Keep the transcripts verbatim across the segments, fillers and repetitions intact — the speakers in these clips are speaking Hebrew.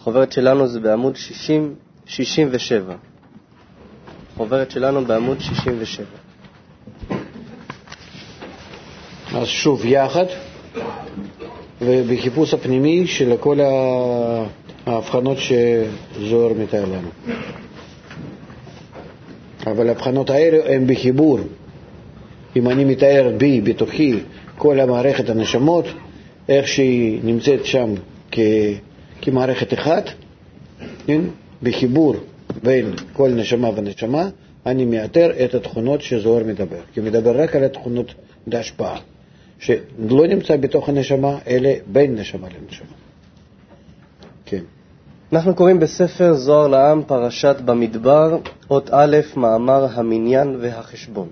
החוברת שלנו זה בעמוד שישים, שישים ושבע. החוברת שלנו בעמוד שישים ושבע. אז שוב יחד, ובחיפוש הפנימי של כל ההבחנות שזוהר מתאר לנו. אבל ההבחנות האלה הן בחיבור. אם אני מתאר בי, בתוכי, כל המערכת הנשמות, איך שהיא נמצאת שם כ... כמערכת אחת, כן? בחיבור בין כל נשמה ונשמה, אני מאתר את התכונות שזוהר מדבר. כי מדבר רק על התכונות בהשפעה, שלא נמצא בתוך הנשמה, אלא בין נשמה לנשמה. כן. אנחנו קוראים בספר זוהר לעם פרשת במדבר, אות א', מאמר המניין והחשבון.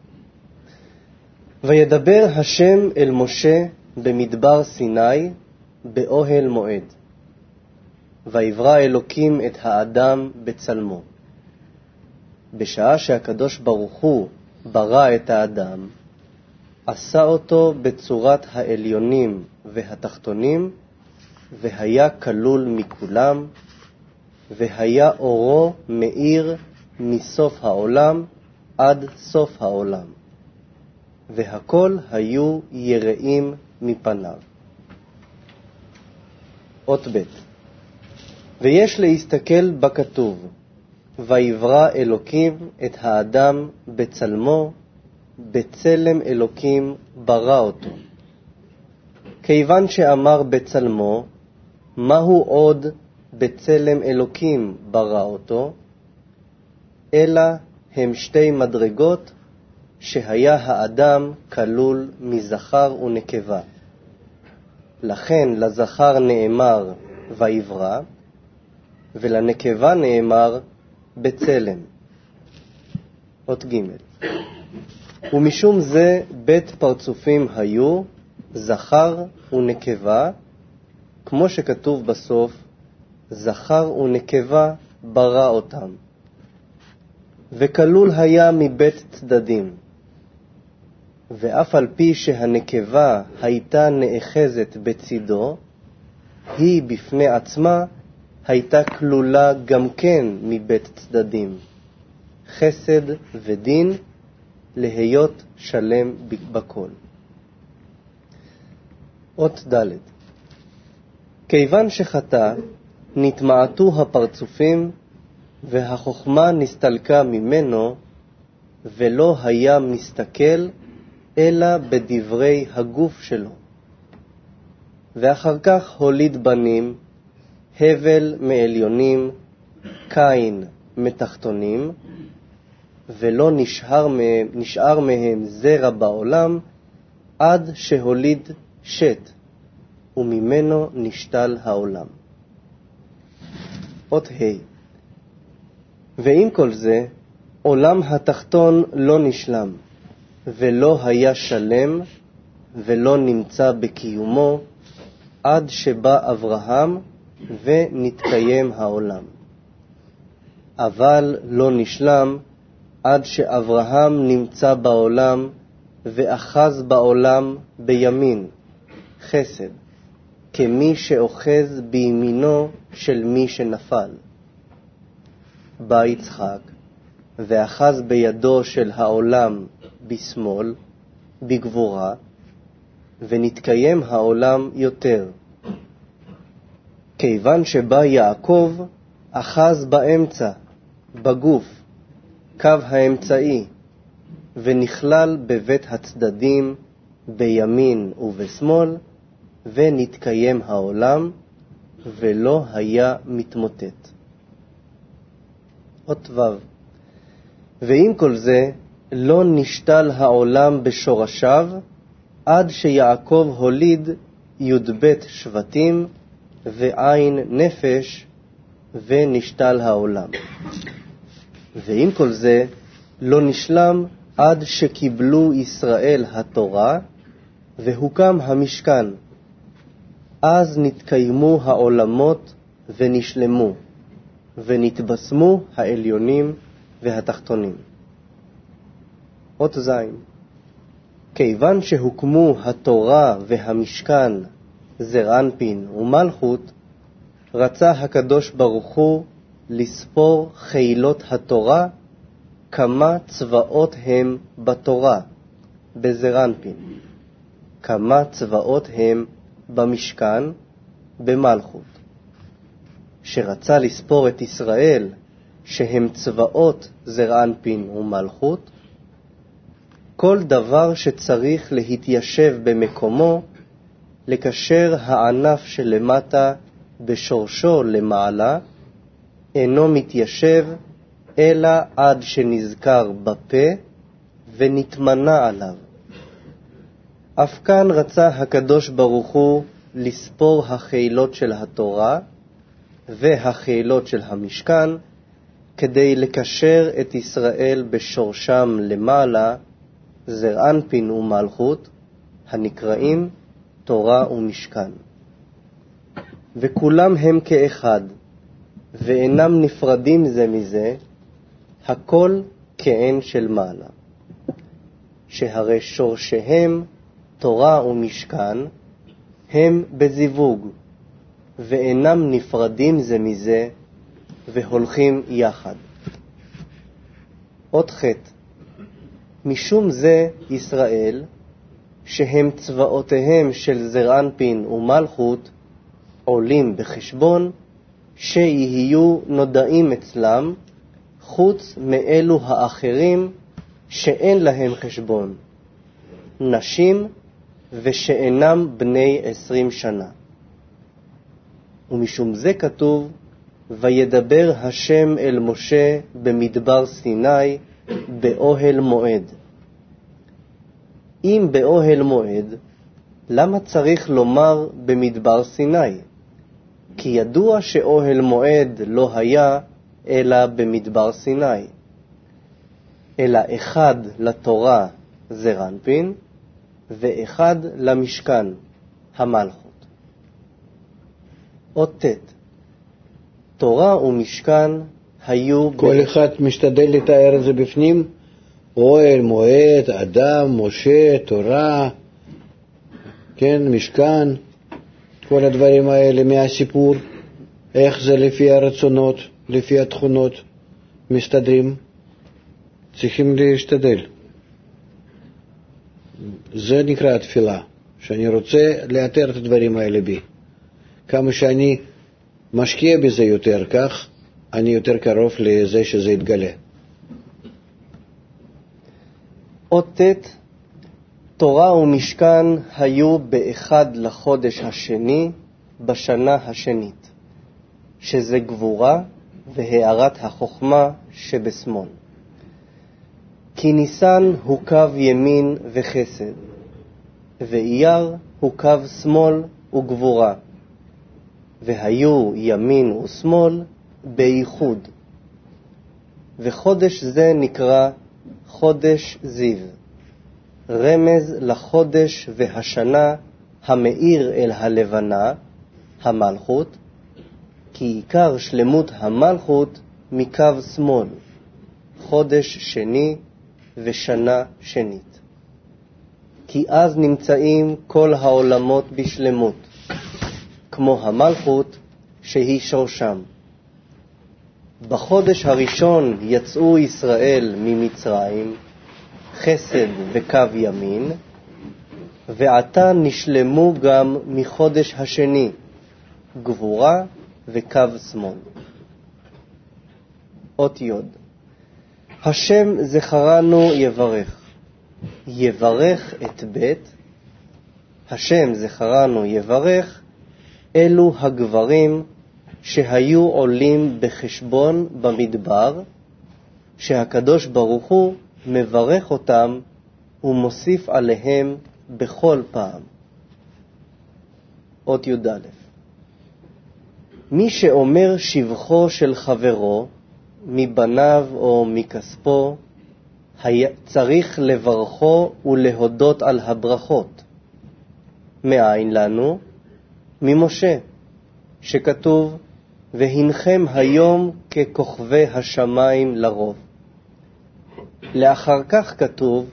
וידבר השם אל משה במדבר סיני באוהל מועד. ויברא אלוקים את האדם בצלמו. בשעה שהקדוש ברוך הוא ברא את האדם, עשה אותו בצורת העליונים והתחתונים, והיה כלול מכולם, והיה אורו מאיר מסוף העולם עד סוף העולם, והכל היו יראים מפניו. אות ב' ויש להסתכל בכתוב, ויברא אלוקים את האדם בצלמו, בצלם אלוקים ברא אותו. כיוון שאמר בצלמו, מהו עוד בצלם אלוקים ברא אותו? אלא הם שתי מדרגות שהיה האדם כלול מזכר ונקבה. לכן לזכר נאמר ויברא, ולנקבה נאמר בצלם. אות ג' ומשום זה בית פרצופים היו, זכר ונקבה, כמו שכתוב בסוף, זכר ונקבה ברא אותם. וכלול היה מבית צדדים. ואף על פי שהנקבה הייתה נאחזת בצידו, היא בפני עצמה הייתה כלולה גם כן מבית צדדים, חסד ודין, להיות שלם בכל. אות ד' כיוון שחטא, נתמעטו הפרצופים, והחוכמה נסתלקה ממנו, ולא היה מסתכל אלא בדברי הגוף שלו. ואחר כך הוליד בנים, הבל מעליונים, קין מתחתונים, ולא נשאר מהם, נשאר מהם זרע בעולם, עד שהוליד שת, וממנו נשתל העולם. אות ה' ועם כל זה, עולם התחתון לא נשלם, ולא היה שלם, ולא נמצא בקיומו, עד שבא אברהם, ונתקיים העולם. אבל לא נשלם, עד שאברהם נמצא בעולם, ואחז בעולם בימין, חסד, כמי שאוחז בימינו של מי שנפל. בא יצחק, ואחז בידו של העולם בשמאל, בגבורה, ונתקיים העולם יותר. כיוון שבא יעקב, אחז באמצע, בגוף, קו האמצעי, ונכלל בבית הצדדים, בימין ובשמאל, ונתקיים העולם, ולא היה מתמוטט. אות ו' ועם כל זה, לא נשתל העולם בשורשיו, עד שיעקב הוליד י"ב שבטים, ועין נפש, ונשתל העולם. ועם כל זה, לא נשלם עד שקיבלו ישראל התורה, והוקם המשכן. אז נתקיימו העולמות ונשלמו, ונתבשמו העליונים והתחתונים. אות זין כיוון שהוקמו התורה והמשכן, זר אנפין ומלכות, רצה הקדוש ברוך הוא לספור חילות התורה, כמה צבאות הם בתורה, בזעיר אנפין, כמה צבאות הם במשכן, במלכות. שרצה לספור את ישראל, שהם צבאות זעיר אנפין ומלכות, כל דבר שצריך להתיישב במקומו, לקשר הענף שלמטה בשורשו למעלה, אינו מתיישב אלא עד שנזכר בפה ונתמנה עליו. אף כאן רצה הקדוש ברוך הוא לספור החילות של התורה והחילות של המשכן, כדי לקשר את ישראל בשורשם למעלה, זעיר אנפין ומלכות, הנקראים תורה ומשכן. וכולם הם כאחד, ואינם נפרדים זה מזה, הכל כעין של מעלה. שהרי שורשיהם תורה ומשכן הם בזיווג, ואינם נפרדים זה מזה, והולכים יחד. עוד חטא, משום זה ישראל, שהם צבאותיהם של זעיר אנפין ומלכות, עולים בחשבון שיהיו נודעים אצלם, חוץ מאלו האחרים שאין להם חשבון, נשים ושאינם בני עשרים שנה. ומשום זה כתוב, וידבר השם אל משה במדבר סיני באוהל מועד. אם באוהל מועד, למה צריך לומר במדבר סיני? כי ידוע שאוהל מועד לא היה אלא במדבר סיני, אלא אחד לתורה זעיר אנפין ואחד למשכן המלכות. עוד תת, תורה ומשכן היו... כל אחד משתדל לתאר את זה בפנים, אוהל מועד, אדם, משה, תורה, כן, משכן, כל הדברים האלה מהסיפור, איך זה לפי הרצונות, לפי התכונות מסתדרים, צריכים להשתדל. זה נקרא התפילה, שאני רוצה לאתר את הדברים האלה בי. כמה שאני משקיע בזה יותר כך, אני יותר קרוב לזה שזה יתגלה. עוד תת, תורה ומשכן היו באחד לחודש השני בשנה השנית, שזה גבורה והארת החוכמה שבשמאל. כי ניסן הוא קו ימין וחסד, ואייר הוא קו שמאל וגבורה, והיו ימין ושמאל בייחוד. וחודש זה נקרא חודש זיו, רמז לחודש והשנה המאיר אל הלבנה, המלכות, כי עיקר שלמות המלכות מקו שמאל, חודש שני ושנה שנית. כי אז נמצאים כל העולמות בשלמות, כמו המלכות שהיא שורשם. בחודש הראשון יצאו ישראל ממצרים, חסד וקו ימין, ועתה נשלמו גם מחודש השני, גבורה וקו שמאל. אות יוד, השם זכרנו יברך, יברך את בית, השם זכרנו יברך, אלו הגברים שהיו עולים בחשבון במדבר, שהקדוש ברוך הוא מברך אותם ומוסיף עליהם בכל פעם. אות י"א, מי שאומר שבחו של חברו מבניו או מכספו, צריך לברכו ולהודות על הברכות. מאין לנו? ממשה, שכתוב, והנכם היום ככוכבי השמיים לרוב. לאחר כך כתוב,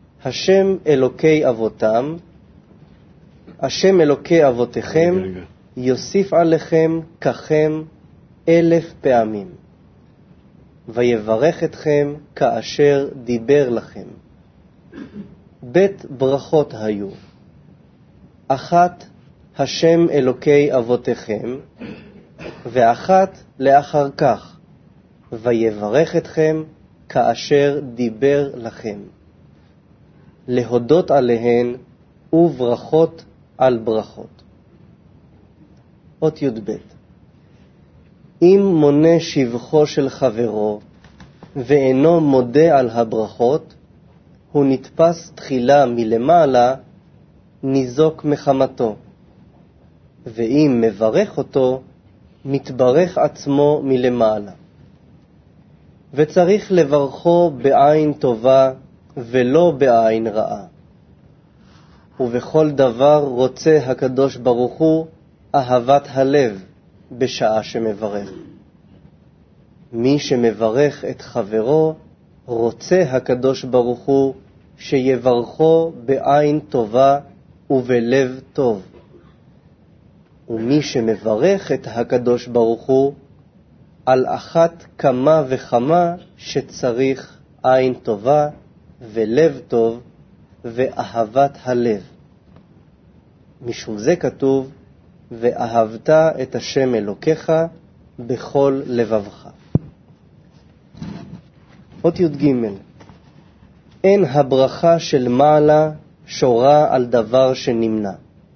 השם אלוקי אבותם, השם אלוקי אבותיכם, יוסיף עליכם ככם אלף פעמים, ויברך אתכם כאשר דיבר לכם. בית ברכות היו, אחת השם אלוקי אבותיכם, ואחת לאחר כך, ויברך אתכם כאשר דיבר לכם. להודות עליהן וברכות על ברכות. אות י"ב. אם מונה שבחו של חברו ואינו מודה על הברכות, הוא נתפס תחילה מלמעלה, ניזוק מחמתו, ואם מברך אותו, מתברך עצמו מלמעלה. וצריך לברכו בעין טובה ולא בעין רעה. ובכל דבר רוצה הקדוש ברוך הוא אהבת הלב בשעה שמברך. מי שמברך את חברו, רוצה הקדוש ברוך הוא שיברכו בעין טובה ובלב טוב. ומי שמברך את הקדוש ברוך הוא, על אחת כמה וכמה שצריך עין טובה ולב טוב ואהבת הלב. משום זה כתוב, ואהבת את השם אלוקיך בכל לבבך. אות י"ג. אין הברכה של מעלה שורה על דבר שנמנע.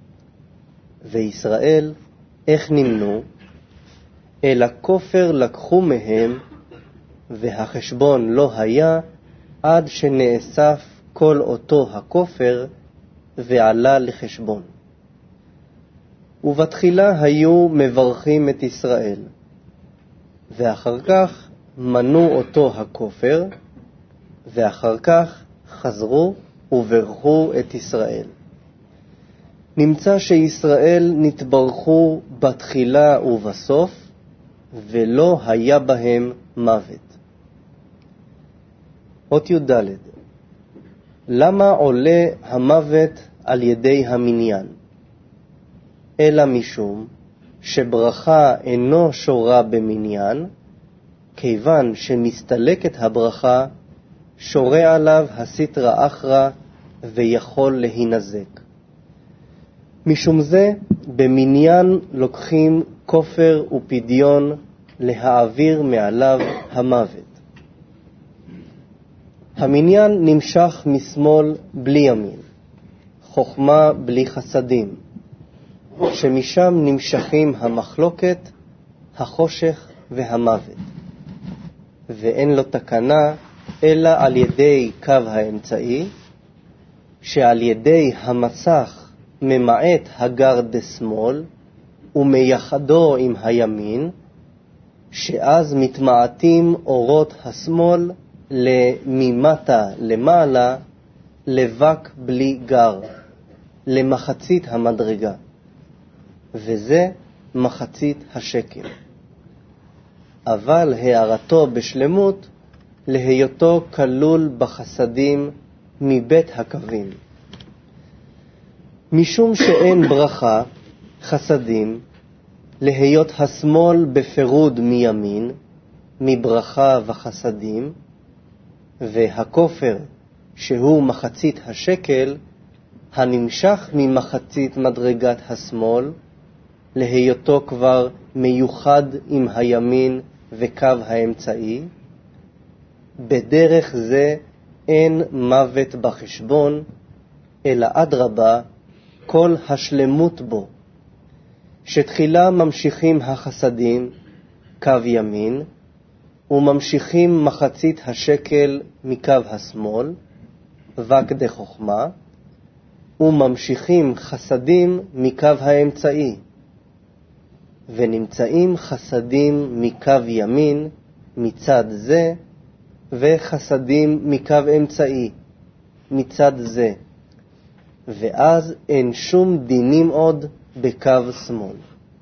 וישראל, איך נמנו? אלא כופר לקחו מהם, והחשבון לא היה עד שנאסף כל אותו הכופר ועלה לחשבון. ובתחילה היו מברכים את ישראל, ואחר כך מנו אותו הכופר, ואחר כך חזרו וברכו את ישראל. נמצא שישראל נתברכו בתחילה ובסוף, ולא היה בהם מוות. אות י"ד. למה עולה המוות על ידי המניין? אלא משום שברכה אינו שורה במניין, כיוון שמסתלקת הברכה, שורה עליו הסטרא אחרא ויכול להינזק. משום זה, במניין לוקחים כופר ופדיון להעביר מעליו המוות. המניין נמשך משמאל בלי ימין, חוכמה בלי חסדים, שמשם נמשכים המחלוקת, החושך והמוות. ואין לו תקנה אלא על ידי קו האמצעי, שעל ידי המצח ממעט הגר דשמאל ומייחדו עם הימין, שאז מתמעטים אורות השמאל לממטה למעלה, לבק בלי גר, למחצית המדרגה, וזה מחצית השקל. אבל הערתו בשלמות להיותו כלול בחסדים מבית הקווים. משום שאין ברכה, חסדים, להיות השמאל בפירוד מימין, מברכה וחסדים, והכופר שהוא מחצית השקל, הנמשך ממחצית מדרגת השמאל, להיותו כבר מיוחד עם הימין וקו האמצעי. בדרך זה אין מוות בחשבון, אלא אדרבה, כל השלמות בו, שתחילה ממשיכים החסדים, קו ימין, וממשיכים מחצית השקל מקו השמאל, וק דחוכמה, וממשיכים חסדים מקו האמצעי, ונמצאים חסדים מקו ימין מצד זה, וחסדים מקו אמצעי מצד זה, ואז אין שום דינים עוד בקו שמאל.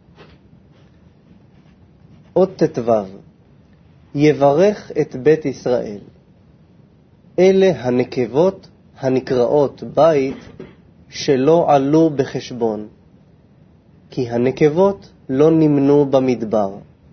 עוד תתוו. יברך את בית ישראל. אלה הנקבות הנקראות בית שלא עלו בחשבון, כי הנקבות לא נמנו במדבר.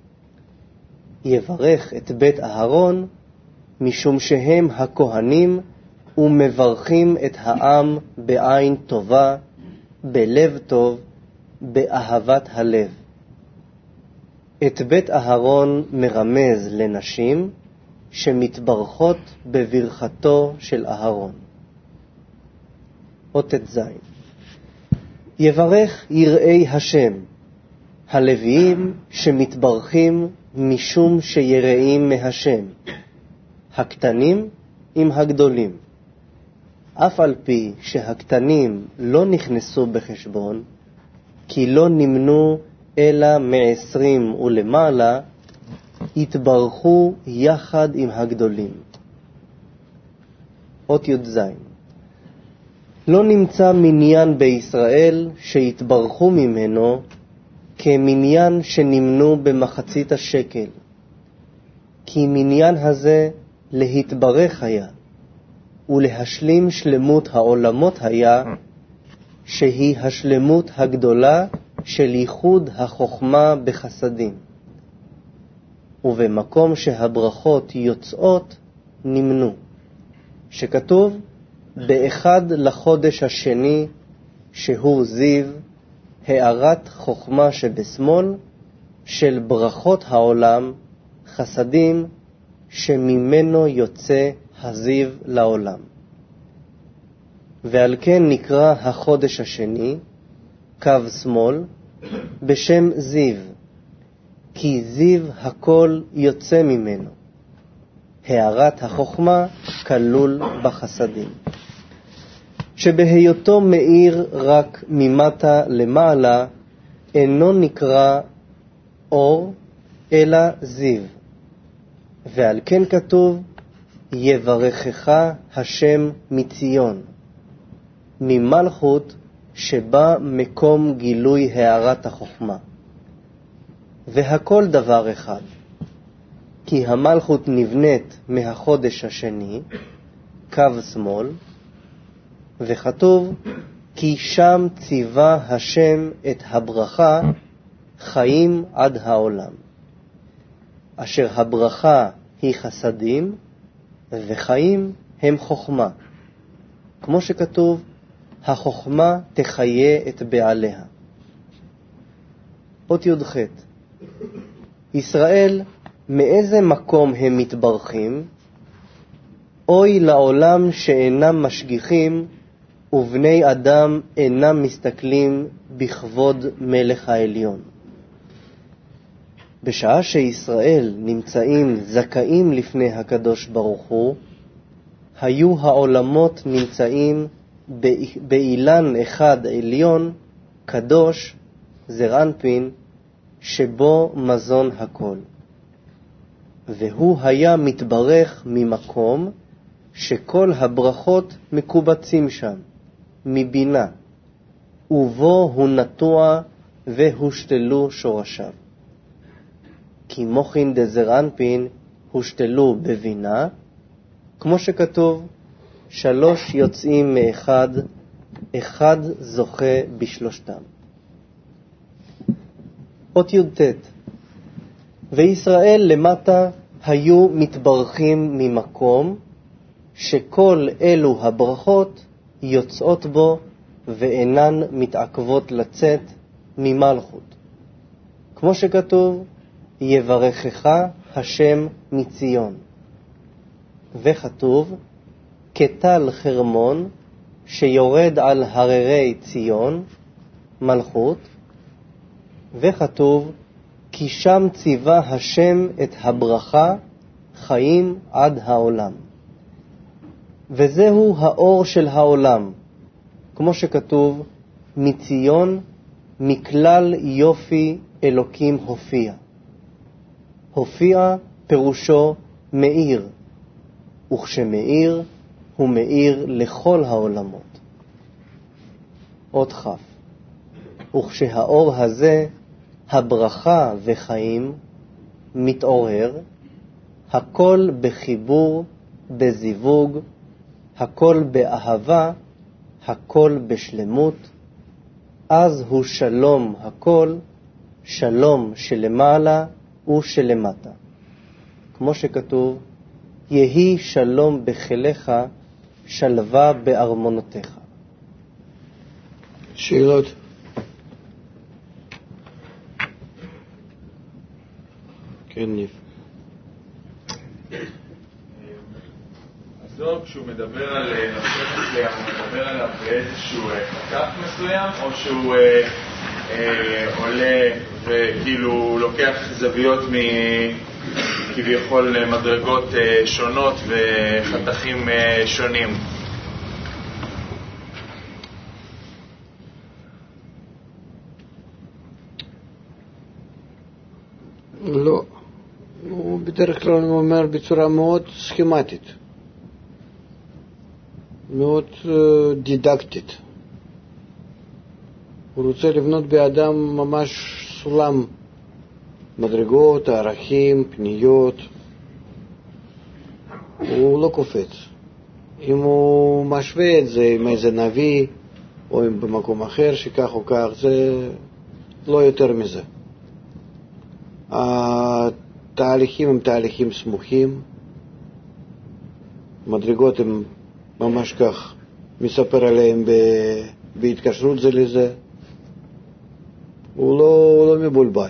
יברך את בית אהרון, משום שהם הכהנים ומברכים את העם בעין טובה, בלב טוב, באהבת הלב. את בית אהרון מרמז לנשים שמתברכות בברכתו של אהרון. אות ז' יברך יראי השם, הלוויים שמתברכים משום שיראים מהשם, הקטנים עם הגדולים. אף על פי שהקטנים לא נכנסו בחשבון, כי לא נמנו אלא מעשרים ולמעלה, התברכו יחד עם הגדולים. אות י"ז לא נמצא מניין בישראל שהתברכו ממנו כמניין שנמנו במחצית השקל, כי מניין הזה להתברך היה, ולהשלים שלמות העולמות היה, שהיא השלמות הגדולה של ייחוד החוכמה בחסדים. ובמקום שהברכות יוצאות נמנו, שכתוב באחד לחודש השני, שהוא זיו, הערת חוכמה שבשמאל, של ברכות העולם, חסדים, שממנו יוצא הזיו לעולם. ועל כן נקרא החודש השני, קו שמאל, בשם זיו, כי זיו הכל יוצא ממנו. הערת החוכמה כלול בחסדים. שבהיותו מאיר רק ממטה למעלה, אינו נקרא אור, אלא זיו. ועל כן כתוב, יברכך השם מציון, ממלכות שבה מקום גילוי הערת החוכמה. והכל דבר אחד, כי המלכות נבנית מהחודש השני, קו שמאל, וכתוב, כי שם ציווה השם את הברכה חיים עד העולם. אשר הברכה היא חסדים, וחיים הם חוכמה. כמו שכתוב, החוכמה תחיה את בעליה. אות י"ח ישראל, מאיזה מקום הם מתברכים? אוי לעולם שאינם משגיחים, ובני אדם אינם מסתכלים בכבוד מלך העליון. בשעה שישראל נמצאים זכאים לפני הקדוש ברוך הוא, היו העולמות נמצאים באילן אחד עליון, קדוש, זר אנפין, שבו מזון הכל. והוא היה מתברך ממקום שכל הברכות מקובצים שם, מבינה, ובו הוא נטוע והושתלו שורשיו. כי מוחין דזר אנפין הושתלו בבינה, כמו שכתוב, שלוש יוצאים מאחד, אחד זוכה בשלושתם. אות י"ט וישראל למטה היו מתברכים ממקום שכל אלו הברכות יוצאות בו ואינן מתעכבות לצאת ממלכות. כמו שכתוב, יברכך השם מציון. וכתוב, כטל חרמון שיורד על הררי ציון, מלכות. וכתוב, כי שם ציווה השם את הברכה חיים עד העולם. וזהו האור של העולם, כמו שכתוב, מציון מכלל יופי אלוקים הופיע. הופיע פירושו מאיר, וכשמאיר הוא מאיר לכל העולמות. אות כ' וכשהאור הזה, הברכה וחיים, מתעורר, הכל בחיבור, בזיווג, הכל באהבה, הכל בשלמות, אז הוא שלום הכל, שלום שלמעלה ושלמטה. כמו שכתוב, יהי שלום בחיליך, שלווה בארמונותיך. שאלות? כן, ניף. הזוהר, כשהוא מדבר על נושא מסוים, הוא מדבר עליו באיזשהו חתך מסוים, או שהוא אה, אה, עולה וכאילו לוקח זוויות מכביכול מדרגות אה, שונות וחתכים אה, שונים? לא. הוא בדרך כלל אומר בצורה מאוד סכמטית, מאוד uh, דידקטית. הוא רוצה לבנות באדם ממש סולם מדרגות, ערכים, פניות. הוא לא קופץ. אם הוא משווה את זה עם איזה נביא או עם במקום אחר שכך או כך, זה לא יותר מזה. התהליכים הם תהליכים סמוכים, מדרגות הם ממש כך, מספר עליהם בהתקשרות זה לזה. הוא לא, הוא לא מבולבל.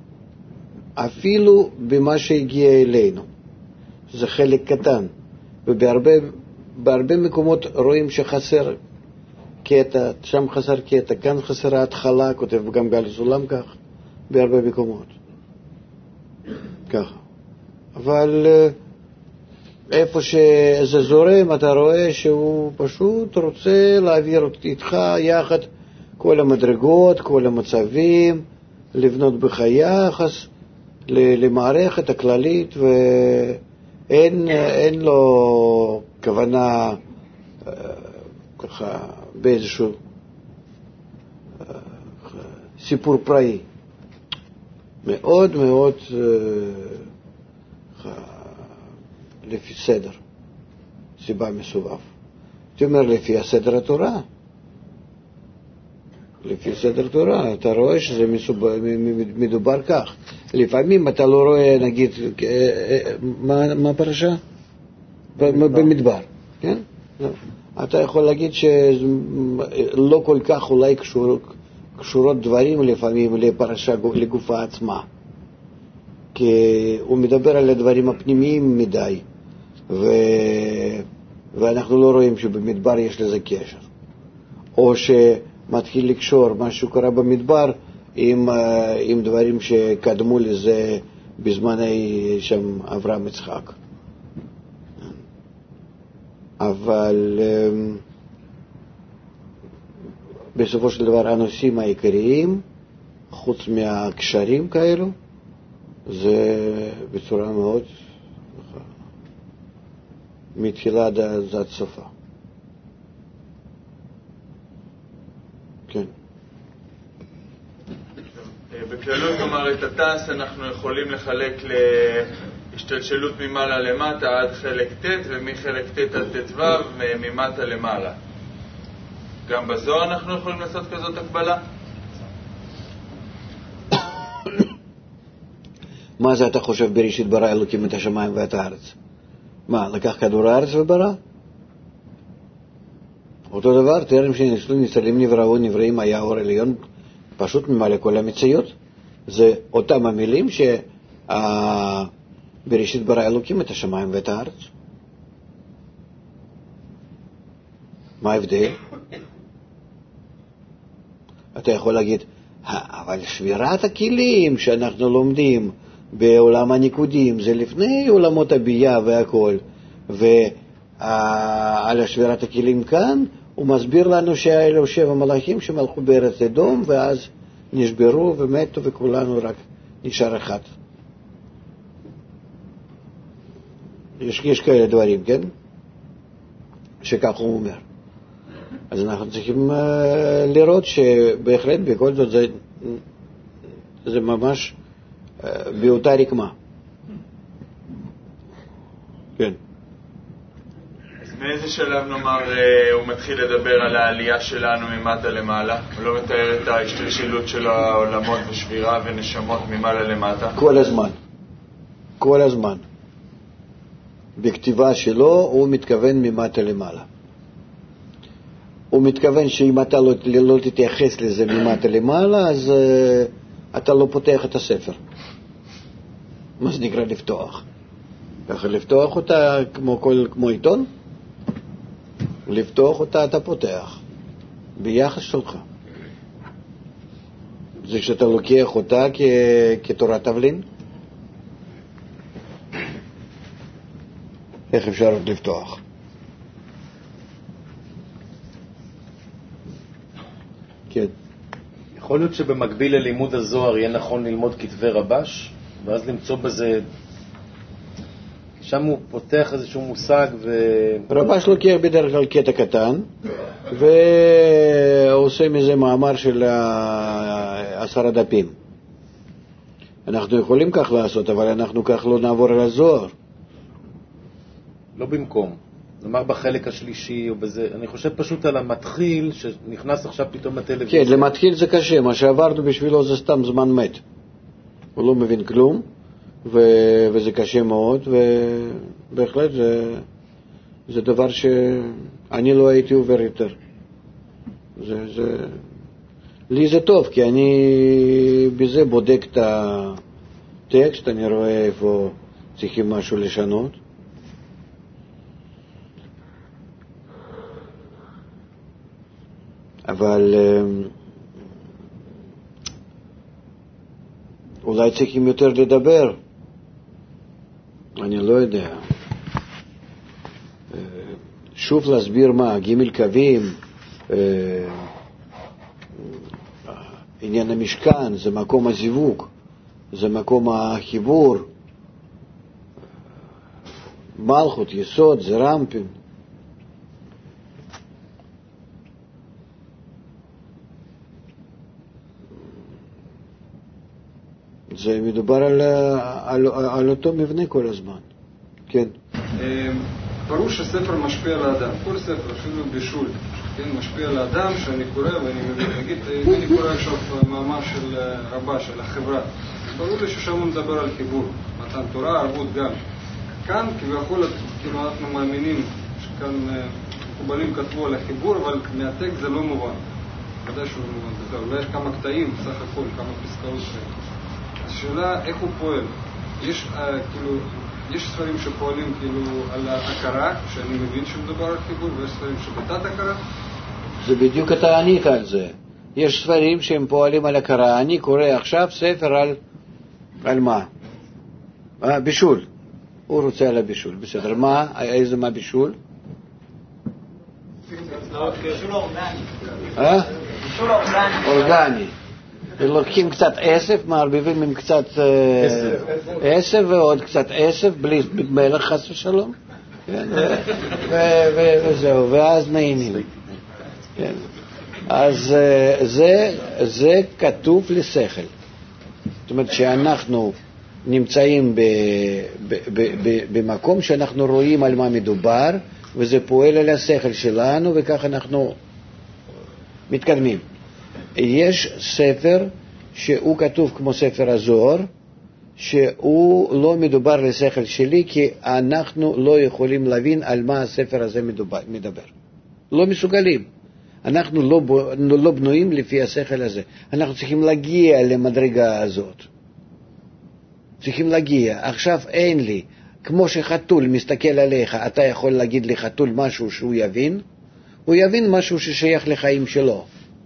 אפילו במה שהגיע אלינו. זה חלק קטן. ובהרבה בהרבה מקומות רואים שחסר קטע, שם חסר קטע, כאן חסר ההתחלה, כותב גם גל סולם כך, בהרבה מקומות. ככה. אבל איפה שזה זורם, אתה רואה שהוא פשוט רוצה להעביר איתך יחד כל המדרגות, כל המצבים, לבנות בך יחס למערכת הכללית, ואין אין לו כוונה ככה באיזשהו סיפור פראי. מאוד מאוד לפי סדר, סיבה מסובב. אתה אומר לפי הסדר התורה, לפי סדר תורה, אתה רואה שזה מסובב, מדובר כך. לפעמים אתה לא רואה, נגיד, מה, מה פרשה? במדבר, כן? אתה יכול להגיד שלא כל כך אולי קשור, קשורות דברים לפעמים לפרשה, לגופה עצמה. כי הוא מדבר על הדברים הפנימיים מדי, ו... ואנחנו לא רואים שבמדבר יש לזה קשר. או שמתחיל לקשור מה שקורה במדבר עם, עם דברים שקדמו לזה בזמני שם אברהם יצחק. אבל בסופו של דבר הנושאים העיקריים, חוץ מהקשרים כאלו, זה בצורה מאוד מתחילה עד סופה. כן. בכללות, כלומר, את הטס אנחנו יכולים לחלק להשתלשלות ממעלה למטה עד חלק ט', ומחלק ט' עד ט' ו' ממטה למעלה. גם בזוהר אנחנו יכולים לעשות כזאת הקבלה? מה זה אתה חושב בראשית ברא אלוקים את השמיים ואת הארץ? מה, לקח כדור הארץ וברא? אותו דבר, תרם שניסלו ניצלים נבראו נבראים היה אור עליון, פשוט ממלא כל המציאות. זה אותם המילים שבראשית ברא אלוקים את השמיים ואת הארץ. מה ההבדל? אתה יכול להגיד, אבל שבירת הכלים שאנחנו לומדים בעולם הניקודים זה לפני עולמות הבייה והכל, ועל שבירת הכלים כאן הוא מסביר לנו שהאלו שבע מלאכים שמלכו בארץ אדום ואז נשברו ומתו וכולנו רק נשאר אחד. יש, יש כאלה דברים, כן? שכך הוא אומר. אז אנחנו צריכים uh, לראות שבהחלט בכל זאת זה, זה ממש uh, באותה רקמה. כן. אז מאיזה שלב נאמר הוא מתחיל לדבר על העלייה שלנו ממטה למעלה? הוא לא מתאר את ההשתלשלות של העולמות ושבירה ונשמות ממעלה למטה? כל הזמן. כל הזמן. בכתיבה שלו הוא מתכוון ממטה למעלה. הוא מתכוון שאם אתה לא, לא תתייחס לזה ממטה למעלה, אז uh, אתה לא פותח את הספר. מה זה נקרא לפתוח? ככה לפתוח אותה כמו, כל, כמו עיתון? לפתוח אותה אתה פותח ביחס שלך. זה שאתה לוקח אותה כ, כתורת תבלין. איך אפשר עוד לפתוח? כן. יכול להיות שבמקביל ללימוד הזוהר יהיה נכון ללמוד כתבי רבש, ואז למצוא בזה, שם הוא פותח איזשהו מושג ו... רבש לוקח בדרך כלל קטע קטן, ועושה מזה מאמר של עשרה דפים. אנחנו יכולים כך לעשות, אבל אנחנו כך לא נעבור על הזוהר. לא במקום. נאמר בחלק השלישי או בזה, אני חושב פשוט על המתחיל שנכנס עכשיו פתאום לטלוויזיה. כן, למתחיל זה קשה, מה שעברנו בשבילו זה סתם זמן מת. הוא לא מבין כלום, ו... וזה קשה מאוד, ובהחלט זה, זה דבר שאני לא הייתי עובר יותר. זה, זה... לי זה טוב, כי אני בזה בודק את הטקסט, אני רואה איפה צריכים משהו לשנות. אבל אולי צריכים יותר לדבר, אני לא יודע. שוב להסביר מה, ג' קווים, עניין המשכן, זה מקום הזיווג, זה מקום החיבור, מלכות, יסוד, זה רמפים. זה מדובר על, על, על אותו מבנה כל הזמן. כן. ברור שספר משפיע על האדם. כל ספר, אפילו בישול, כן, משפיע על האדם, שאני קורא ואני נגיד, אם אני קורא עכשיו מאמר של רבה, של החברה, ברור לי ששם הוא מדבר על חיבור, מתן תורה, ערבות גם. כאן כביכול, כאילו אנחנו מאמינים שכאן מקובלים כתבו על החיבור, אבל מהטקסט זה לא מובן. ודאי שהוא לא מובן. אולי יש כמה קטעים, סך הכל, כמה פסקאות שלהם. השאלה איך הוא פועל. יש, uh, כאילו, יש ספרים שפועלים כאילו על ההכרה, שאני מבין שמדובר על חיבור, ויש ספרים שבתת הכרה. זה בדיוק אתה ענית על זה. יש ספרים שהם פועלים על הכרה. אני קורא עכשיו ספר על, על מה? אה, בישול. הוא רוצה על הבישול. בסדר. מה? איזה מה בישול? בישול אורגני. אה? בישול אורגני. אורגני. לוקחים קצת אסף, מערבבים עם קצת אסף ועוד קצת אסף, בלי מלח חס ושלום, וזהו, ואז נהנים. אז זה כתוב לשכל. זאת אומרת שאנחנו נמצאים במקום שאנחנו רואים על מה מדובר, וזה פועל על השכל שלנו, וכך אנחנו מתקדמים. יש ספר שהוא כתוב כמו ספר הזוהר, שהוא לא מדובר לשכל שלי, כי אנחנו לא יכולים להבין על מה הספר הזה מדובר, מדבר. לא מסוגלים. אנחנו לא, לא בנויים לפי השכל הזה. אנחנו צריכים להגיע למדרגה הזאת. צריכים להגיע. עכשיו אין לי. כמו שחתול מסתכל עליך, אתה יכול להגיד לחתול משהו שהוא יבין, הוא יבין משהו ששייך לחיים שלו.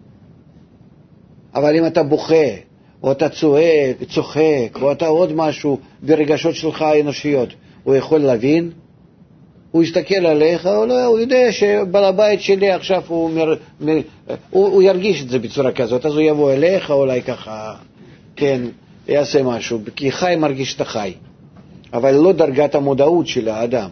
אבל אם אתה בוכה, או אתה צועק, צוחק, או אתה עוד משהו ברגשות שלך האנושיות, הוא יכול להבין? הוא יסתכל עליך, או לא, הוא יודע שבעל הבית שלי עכשיו הוא, מר, מר, הוא, הוא ירגיש את זה בצורה כזאת, אז הוא יבוא אליך, אולי ככה, כן, יעשה משהו, כי חי מרגיש את החי, אבל לא דרגת המודעות של האדם.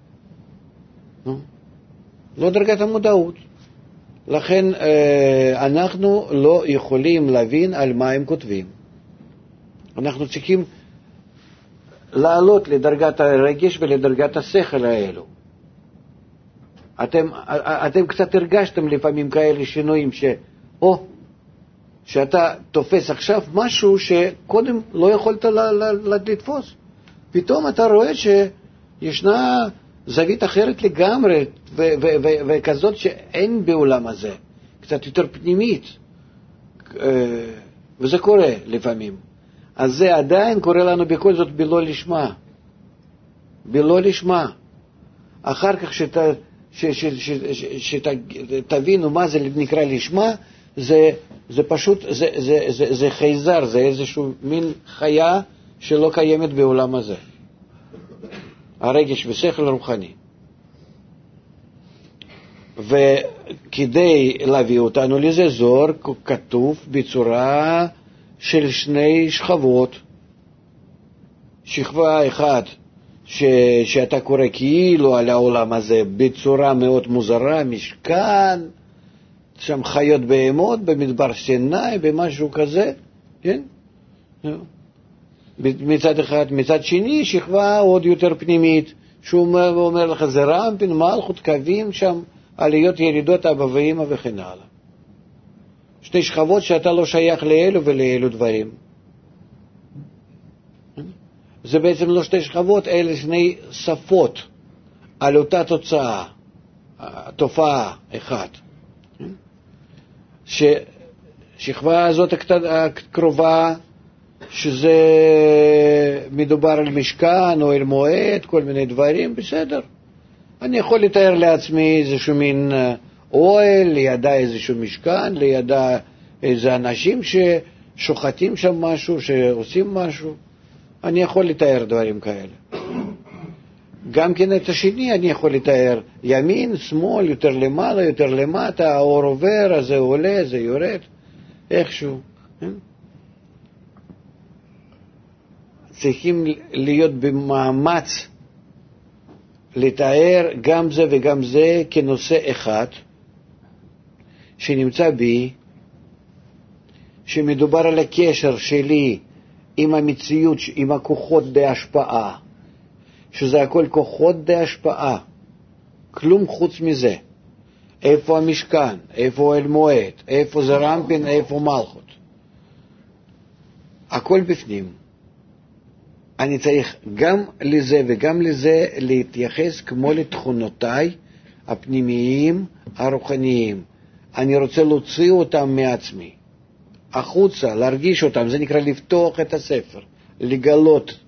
לא דרגת המודעות. לכן אנחנו לא יכולים להבין על מה הם כותבים. אנחנו צריכים לעלות לדרגת הרגש ולדרגת השכל האלו. אתם, אתם קצת הרגשתם לפעמים כאלה שינויים, ש... או, שאתה תופס עכשיו משהו שקודם לא יכולת ל- ל- ל- לתפוס. פתאום אתה רואה שישנה זווית אחרת לגמרי, ו- ו- ו- וכזאת שאין בעולם הזה, קצת יותר פנימית. וזה קורה לפעמים. אז זה עדיין קורה לנו בכל זאת בלא לשמה. בלא לשמה. אחר כך שת, ש, ש, ש, ש, שתבינו מה זה נקרא לשמה, זה, זה פשוט, זה, זה, זה, זה חייזר, זה איזשהו מין חיה שלא קיימת בעולם הזה. הרגש ושכל רוחני. וכדי להביא אותנו לזה, זוהר כתוב בצורה של שני שכבות. שכבה אחת ש... שאתה קורא כאילו על העולם הזה בצורה מאוד מוזרה, משכן, שם חיות בהמות, במדבר סיני, במשהו כזה, כן? מצד אחד. מצד שני, שכבה עוד יותר פנימית, שהוא אומר, אומר לך, זה רמפין, מלכות, קווים שם, עליות ירידות אבא ואמא וכן הלאה. שתי שכבות שאתה לא שייך לאלו ולאלו דברים. זה בעצם לא שתי שכבות, אלה שני שפות על אותה תוצאה, תופעה אחת. ששכבה הזאת הקרובה, שזה מדובר על משכן או על מועד, כל מיני דברים, בסדר. אני יכול לתאר לעצמי איזשהו מין אוהל, לידה איזשהו משכן, לידה איזה אנשים ששוחטים שם משהו, שעושים משהו. אני יכול לתאר דברים כאלה. גם כן את השני אני יכול לתאר, ימין, שמאל, יותר למעלה, יותר למטה, האור עובר, אז זה עולה, זה יורד, איכשהו. צריכים להיות במאמץ לתאר גם זה וגם זה כנושא אחד שנמצא בי, שמדובר על הקשר שלי עם המציאות, עם הכוחות בהשפעה, שזה הכל כוחות בהשפעה, כלום חוץ מזה. איפה המשכן, איפה אל מועד, איפה זה רמפין, איפה מלכות, הכל בפנים. אני צריך גם לזה וגם לזה להתייחס כמו לתכונותיי הפנימיים הרוחניים. אני רוצה להוציא אותם מעצמי החוצה, להרגיש אותם. זה נקרא לפתוח את הספר, לגלות.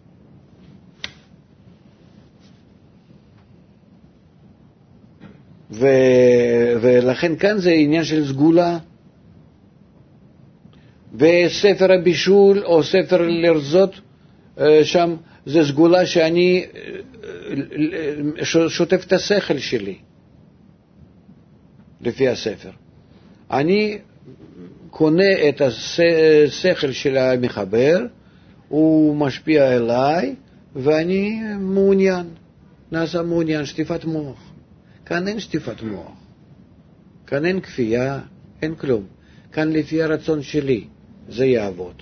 ו... ולכן כאן זה עניין של סגולה. וספר הבישול או ספר לרזות, שם זה סגולה שאני שוטף את השכל שלי לפי הספר. אני קונה את השכל של המחבר, הוא משפיע אליי ואני מעוניין, נעשה מעוניין, שטיפת מוח. כאן אין שטיפת מוח, כאן אין כפייה, אין כלום. כאן לפי הרצון שלי זה יעבוד.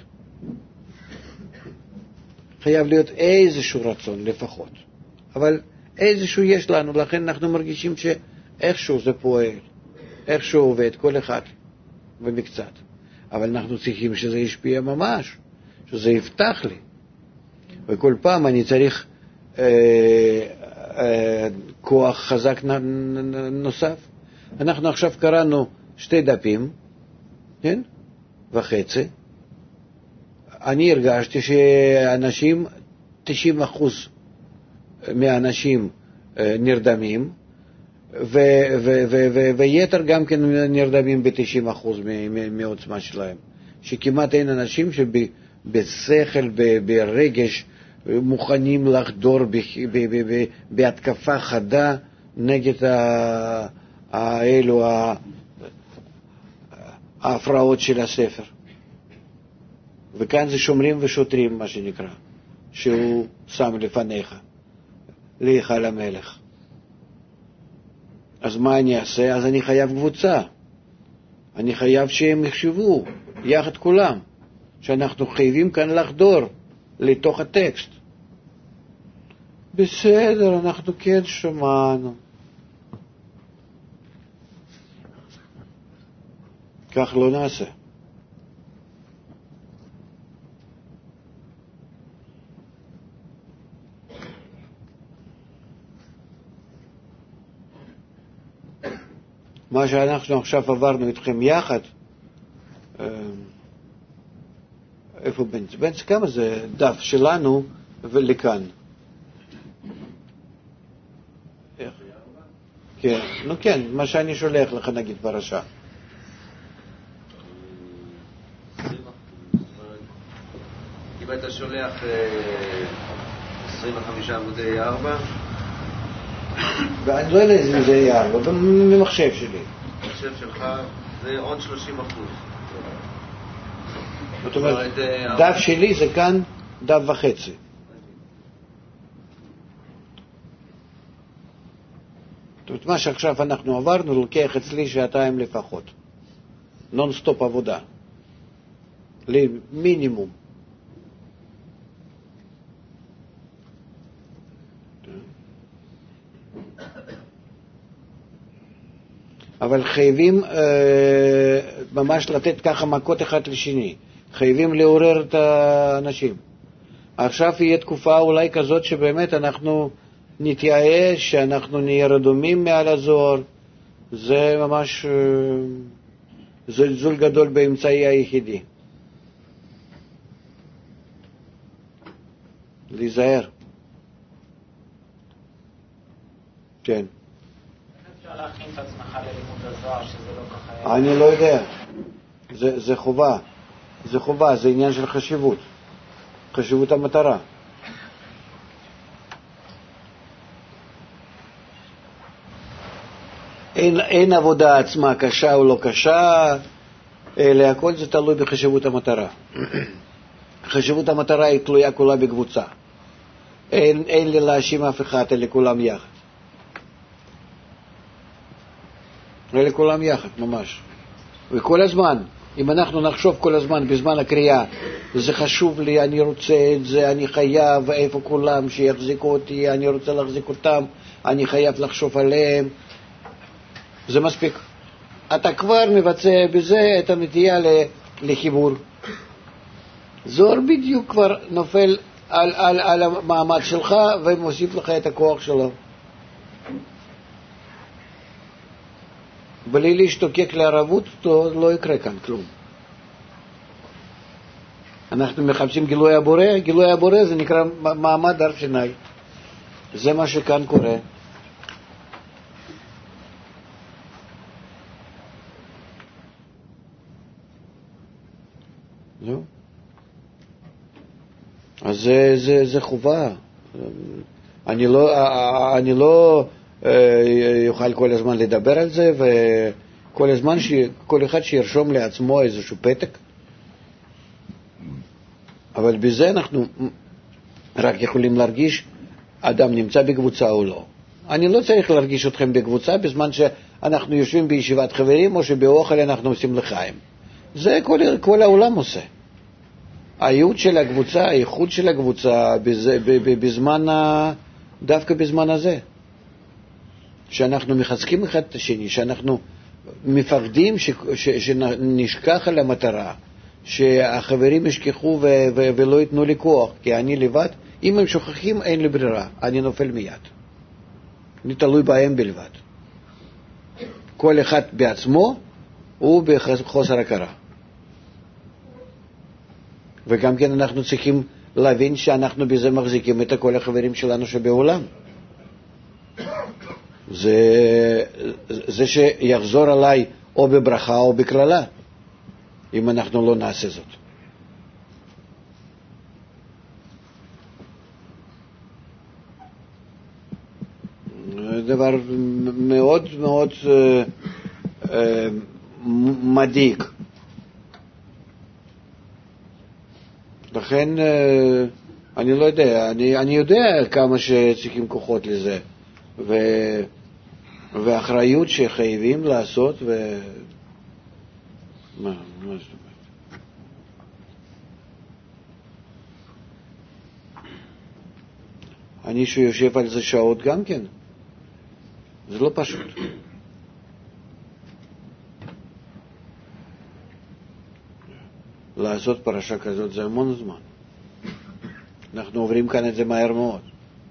חייב להיות איזשהו רצון לפחות, אבל איזשהו יש לנו, לכן אנחנו מרגישים שאיכשהו זה פועל, איכשהו עובד, כל אחד ומקצת. אבל אנחנו צריכים שזה ישפיע ממש, שזה יפתח לי. וכל פעם אני צריך אה, אה, כוח חזק נ, נ, נוסף. אנחנו עכשיו קראנו שתי דפים, כן? וחצי. אני הרגשתי שאנשים, תשעים אחוז מהאנשים נרדמים, ו- ו- ו- ו- ויתר גם כן נרדמים ב-תשעים אחוז מעוצמה שלהם. שכמעט אין אנשים שבשכל, ברגש, מוכנים לחדור בהתקפה חדה נגד האלו ההפרעות של הספר. וכאן זה שומרים ושוטרים, מה שנקרא, שהוא שם לפניך, להיכל המלך. אז מה אני אעשה? אז אני חייב קבוצה. אני חייב שהם יחשבו, יחד כולם, שאנחנו חייבים כאן לחדור לתוך הטקסט. בסדר, אנחנו כן שמענו. כך לא נעשה. מה שאנחנו עכשיו עברנו איתכם יחד, איפה בנץ? בנץ כמה זה דף שלנו ולכאן? איך? כן, נו כן, מה שאני שולח לך נגיד פרשה. אם אתה שולח עשרים וחמישה עמודי ארבע, ואני לא יודע אם זה יהיה ארבע, אבל ממחשב שלי. המחשב שלך זה עוד שלושים אחוז. זאת אומרת, דף שלי זה כאן דף וחצי. זאת אומרת, מה שעכשיו אנחנו עברנו, לוקח אצלי שעתיים לפחות. נון סטופ עבודה. למינימום. אבל חייבים אה, ממש לתת ככה מכות אחד לשני. חייבים לעורר את האנשים. עכשיו יהיה תקופה אולי כזאת שבאמת אנחנו נתייאש, שאנחנו נהיה רדומים מעל הזוהר. זה ממש אה, זלזול גדול באמצעי היחידי. להיזהר. כן. אפשר להכין את עצמך ללימוד הזוהר שזה לא ככה... אני לא יודע. זה, זה חובה. זה חובה, זה עניין של חשיבות. חשיבות המטרה. אין, אין עבודה עצמה קשה או לא קשה, אלא הכל זה תלוי בחשיבות המטרה. חשיבות המטרה היא תלויה כולה בקבוצה. אין, אין לי להאשים אף אחד, אלא כולם יחד. אלה כולם יחד, ממש. וכל הזמן, אם אנחנו נחשוב כל הזמן בזמן הקריאה, זה חשוב לי, אני רוצה את זה, אני חייב, איפה כולם שיחזיקו אותי, אני רוצה להחזיק אותם, אני חייב לחשוב עליהם, זה מספיק. אתה כבר מבצע בזה את הנטייה לחיבור. זוהר בדיוק כבר נופל על, על, על המעמד שלך ומוסיף לך את הכוח שלו. בלי להשתוקק לערבות לא יקרה כאן כלום. אנחנו מחפשים גילוי הבורא, גילוי הבורא זה נקרא מעמד הר סיני. זה מה שכאן קורה. זהו. אז זה, זה, זה חובה. אני לא, אני לא יוכל כל הזמן לדבר על זה, וכל הזמן כל אחד שירשום לעצמו איזשהו פתק. אבל בזה אנחנו רק יכולים להרגיש אדם נמצא בקבוצה או לא. אני לא צריך להרגיש אתכם בקבוצה בזמן שאנחנו יושבים בישיבת חברים או שבאוכל אנחנו עושים לחיים. זה כל, כל העולם עושה. הייעוד של הקבוצה, הייחוד של הקבוצה בזה, בזמן, דווקא בזמן הזה. שאנחנו מחזקים אחד את השני, שאנחנו מפחדים ש, ש, שנשכח על המטרה, שהחברים ישכחו ו, ו, ולא ייתנו לי כוח, כי אני לבד, אם הם שוכחים אין לי ברירה, אני נופל מיד. אני תלוי בהם בלבד. כל אחד בעצמו הוא בחוסר הכרה. וגם כן אנחנו צריכים להבין שאנחנו בזה מחזיקים את כל החברים שלנו שבעולם. זה, זה שיחזור עליי או בברכה או בקללה, אם אנחנו לא נעשה זאת. דבר מאוד מאוד אה, אה, מדאיג. לכן אני לא יודע, אני, אני יודע כמה שצריכים כוחות לזה, ו, ואחריות שחייבים לעשות, ו... מה, מה זאת אומרת? אני שיושב על זה שעות גם כן, זה לא פשוט. לעשות פרשה כזאת זה המון זמן. אנחנו עוברים כאן את זה מהר מאוד.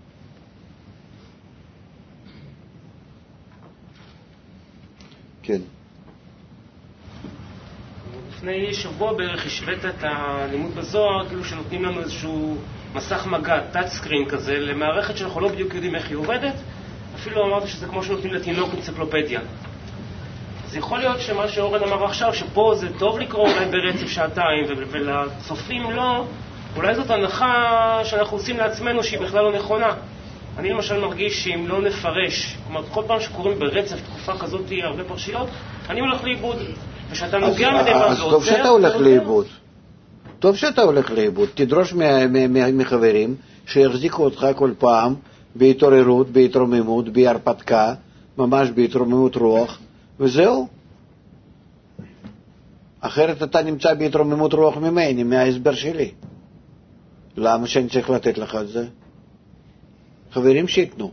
כן. לפני שבוע בערך השווית את הלימוד בזוהר, כאילו שנותנים לנו איזשהו מסך מגע, טאץ' סקרין כזה, למערכת שאנחנו לא בדיוק יודעים איך היא עובדת. אפילו אמרת שזה כמו שנותנים לתינוק אנציקלופדיה. אז יכול להיות שמה שאורן אמר עכשיו, שפה זה טוב לקרוא אולי ברצף שעתיים, ולצופים לא, אולי זאת הנחה שאנחנו עושים לעצמנו שהיא בכלל לא נכונה. אני למשל מרגיש שאם לא נפרש, כלומר, כל פעם שקוראים ברצף תקופה כזאת הרבה פרשיות, אני הולך לאיבוד. ושאתה נוגע מדי ועוד אז טוב שאתה הולך לאיבוד. טוב שאתה הולך לאיבוד. תדרוש מחברים שיחזיקו אותך כל פעם בהתעוררות, בהתרוממות, בהרפתקה, ממש בהתרוממות רוח, וזהו. אחרת אתה נמצא בהתרוממות רוח ממני, מההסבר שלי. למה שאני צריך לתת לך את זה? חברים שיתנו.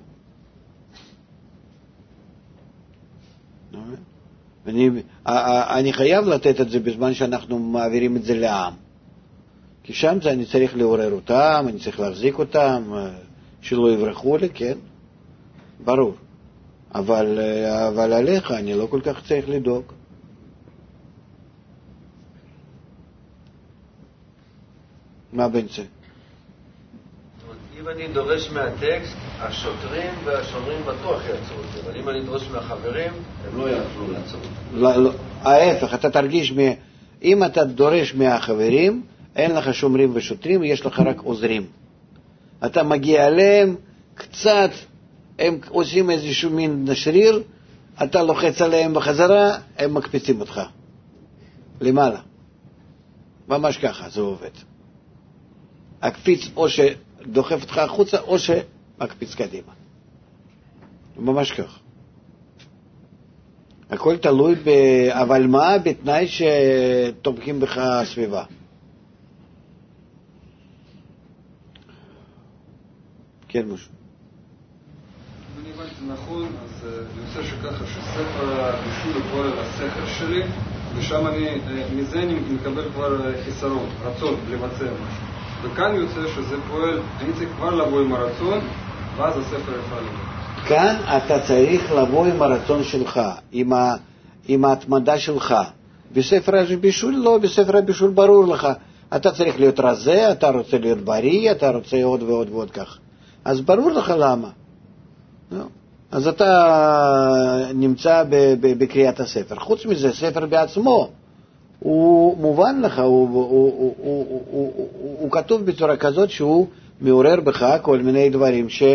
אני, אני חייב לתת את זה בזמן שאנחנו מעבירים את זה לעם. כי שם זה אני צריך לעורר אותם, אני צריך להחזיק אותם, שלא יברחו לי, כן? ברור. אבל, אבל עליך אני לא כל כך צריך לדאוג. מה בין זה? אם אני דורש מהטקסט, השוטרים והשומרים בטוח יעצרו את זה, אבל אם אני דורש מהחברים, הם לא יוכלו לעצור את זה. לא, לא. ההפך, אתה תרגיש, מ... אם אתה דורש מהחברים, אין לך שומרים ושוטרים, יש לך רק עוזרים. אתה מגיע אליהם, קצת, הם עושים איזשהו מין נשריר, אתה לוחץ עליהם בחזרה, הם מקפיצים אותך. למעלה. ממש ככה, זה עובד. הקפיץ או שדוחף אותך החוצה, או שמקפיץ קדימה. ממש כך. הכל תלוי, ב... אבל מה? בתנאי שתומכים בך הסביבה. כן, משהו. אם אני הבנתי נכון, אז אני רוצה שככה שספר הבישול פועל על השכל שלי, ושם אני, מזה אני מקבל כבר חיסרון, רצון לבצע משהו. וכאן יוצא שזה פועל, אני צריך כבר לבוא עם הרצון, ואז הספר יוכל לבוא. כאן אתה צריך לבוא עם הרצון שלך, עם, ה, עם ההתמדה שלך. בספר הבישול לא, בספר הבישול ברור לך. אתה צריך להיות רזה, אתה רוצה להיות בריא, אתה רוצה עוד ועוד ועוד כך. אז ברור לך למה. אז אתה נמצא בקריאת הספר. חוץ מזה, ספר בעצמו, הוא מובן לך, הוא, הוא, הוא, הוא, הוא, הוא, הוא כתוב בצורה כזאת שהוא מעורר בך כל מיני דברים ש,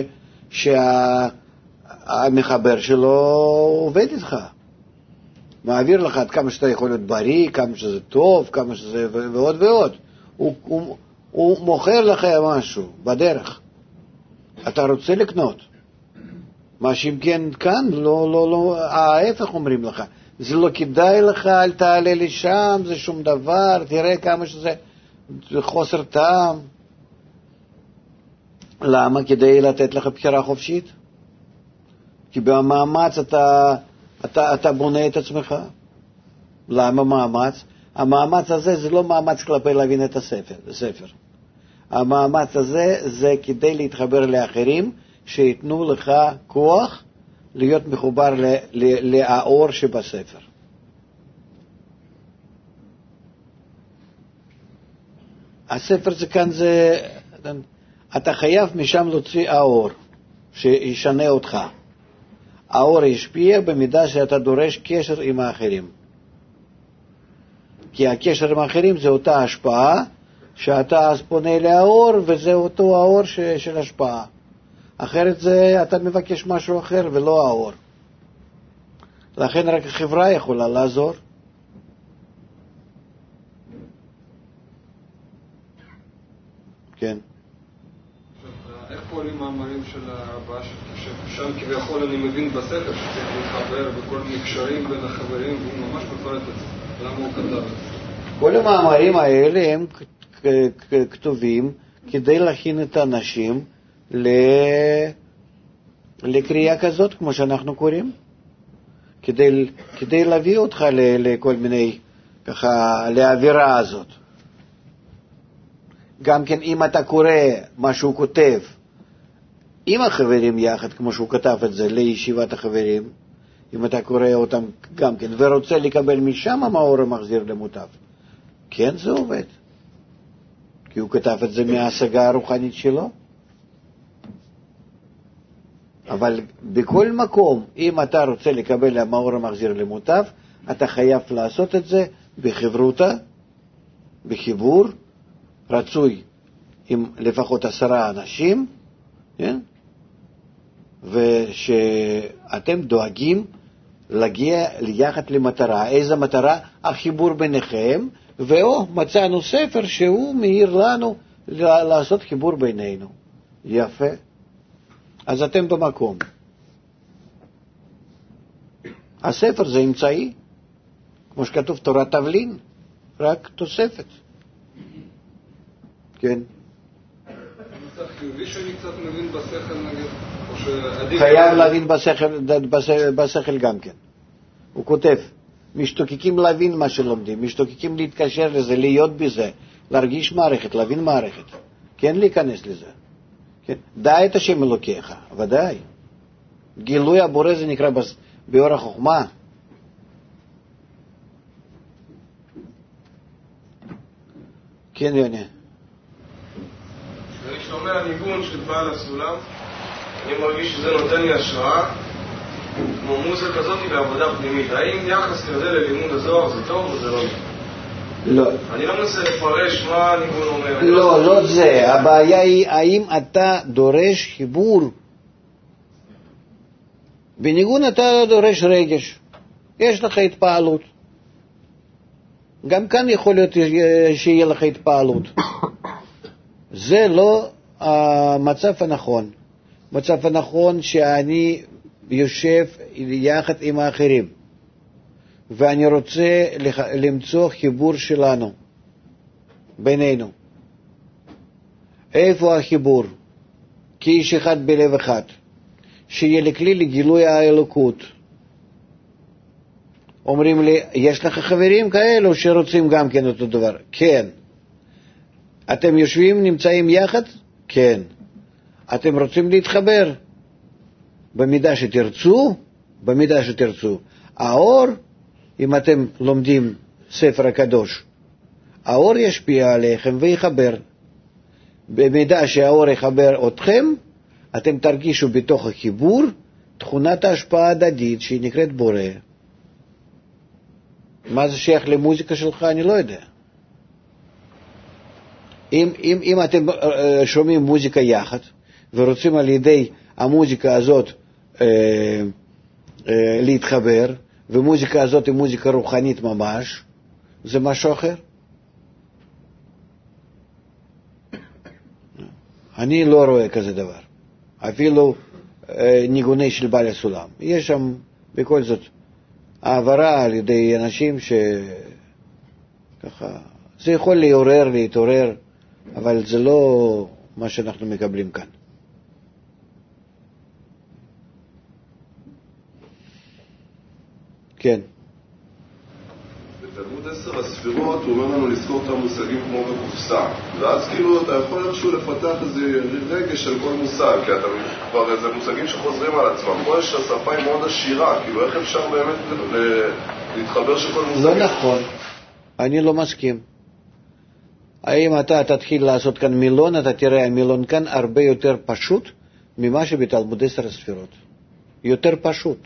שהמחבר שלו עובד איתך. מעביר לך עד כמה שאתה יכול להיות בריא, כמה שזה טוב, כמה שזה ועוד ועוד. הוא, הוא, הוא מוכר לך משהו בדרך. אתה רוצה לקנות. מה שאם כן כאן, לא, לא, לא, ההפך אומרים לך. זה לא כדאי לך, אל תעלה לשם, זה שום דבר, תראה כמה שזה, זה חוסר טעם. למה? כדי לתת לך בחירה חופשית. כי במאמץ אתה, אתה, אתה בונה את עצמך. למה מאמץ? המאמץ הזה זה לא מאמץ כלפי להבין את הספר, הספר. המאמץ הזה זה כדי להתחבר לאחרים, שיתנו לך כוח להיות מחובר לאור שבספר. הספר זה כאן זה, אתה חייב משם להוציא האור, שישנה אותך. האור ישפיע במידה שאתה דורש קשר עם האחרים. כי הקשר עם האחרים זה אותה השפעה, שאתה אז פונה לאור, וזה אותו האור ש, של השפעה. אחרת זה, אתה מבקש משהו אחר ולא האור. לכן רק החברה יכולה לעזור. כן. איך פועלים מאמרים של הרבה, שם כביכול אני מבין בספר שצריך להתחבר בכל מיני קשרים בין החברים, והוא ממש מפרט את זה. למה הוא כתב את זה? כל המאמרים האלה הם כתובים כדי להכין את האנשים לקריאה כזאת, כמו שאנחנו קוראים, כדי, כדי להביא אותך לכל מיני, ככה, לאווירה הזאת. גם כן אם אתה קורא מה שהוא כותב עם החברים יחד, כמו שהוא כתב את זה לישיבת החברים, אם אתה קורא אותם גם כן, ורוצה לקבל משם המאור המחזיר למוטב, כן זה עובד. כי הוא כתב את זה מההשגה הרוחנית שלו. אבל בכל מקום, אם אתה רוצה לקבל המאור המחזיר למוטב, אתה חייב לעשות את זה בחברותה, בחיבור, רצוי עם לפחות עשרה אנשים, כן? ושאתם דואגים להגיע יחד למטרה. איזה מטרה? החיבור ביניכם, ואו מצאנו ספר שהוא מאיר לנו לעשות חיבור בינינו. יפה. אז אתם במקום. הספר זה אמצעי, כמו שכתוב תורת תבלין, רק תוספת. כן. מצב חיובי שאני קצת מבין בשכל נגיד, או שעדיף... חייב להבין בשכל, בשכל גם כן. הוא כותב, משתוקקים להבין מה שלומדים, משתוקקים להתקשר לזה, להיות בזה, להרגיש מערכת, להבין מערכת, כן להיכנס לזה. כן. דע את השם אלוקיך, ודאי. גילוי הבורא זה נקרא באור החוכמה. כן, יוני. אני שומע ניגון של בעל הסולם, אני מרגיש שזה נותן לי השראה, כמו מוזיקה כזאת בעבודה פנימית. האם יחס כזה ללימוד הזוהר זה טוב או זה לא? לא. אני לא מנסה לפרש מה הניגון אומר. לא, לא זה. הבעיה היא האם אתה דורש חיבור. בניגון אתה דורש רגש. יש לך התפעלות. גם כאן יכול להיות שיהיה לך התפעלות. זה לא המצב הנכון. מצב הנכון שאני יושב יחד עם האחרים, ואני רוצה למצוא חיבור שלנו, בינינו. איפה החיבור? כאיש אחד בלב אחד, שיהיה לכלי לגילוי האלוקות. אומרים לי, יש לך חברים כאלו שרוצים גם כן אותו דבר? כן. אתם יושבים, נמצאים יחד? כן. אתם רוצים להתחבר? במידה שתרצו, במידה שתרצו. האור, אם אתם לומדים ספר הקדוש, האור ישפיע עליכם ויחבר. במידה שהאור יחבר אתכם, אתם תרגישו בתוך החיבור תכונת ההשפעה הדדית שהיא נקראת בורא. מה זה שייך למוזיקה שלך? אני לא יודע. אם, אם, אם אתם שומעים מוזיקה יחד, ורוצים על ידי המוזיקה הזאת אה, אה, להתחבר, ומוזיקה הזאת היא מוזיקה רוחנית ממש, זה משהו אחר. אני לא רואה כזה דבר. אפילו אה, ניגוני של בעל הסולם. יש שם בכל זאת העברה על ידי אנשים שככה, זה יכול לעורר, להתעורר, אבל זה לא מה שאנחנו מקבלים כאן. כן. בתלמוד עשר הספירות הוא אומר לנו לזכור את המושגים כמו בקופסה, ואז כאילו אתה יכול איכשהו לפתח איזה רגש של כל מושג, כי אתה כבר איזה מושגים שחוזרים על עצמם. פה יש השפה היא מאוד עשירה, כאילו איך אפשר באמת להתחבר שכל מושג... לא נכון, אני לא מסכים. האם אתה תתחיל לעשות כאן מילון, אתה תראה המילון כאן הרבה יותר פשוט ממה שבתלמוד עשר הספירות. יותר פשוט.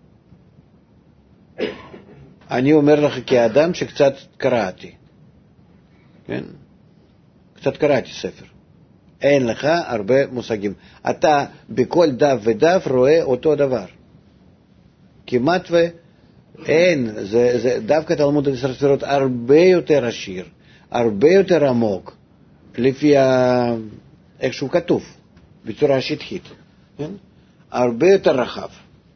אני אומר לך כאדם שקצת קראתי, כן? קצת קראתי ספר. אין לך הרבה מושגים. אתה בכל דף ודף רואה אותו דבר. כמעט ואין, זה, זה דווקא תלמוד עשר הספירות הרבה יותר עשיר, הרבה יותר עמוק, לפי ה... איך שהוא כתוב, בצורה שטחית, כן? הרבה יותר רחב.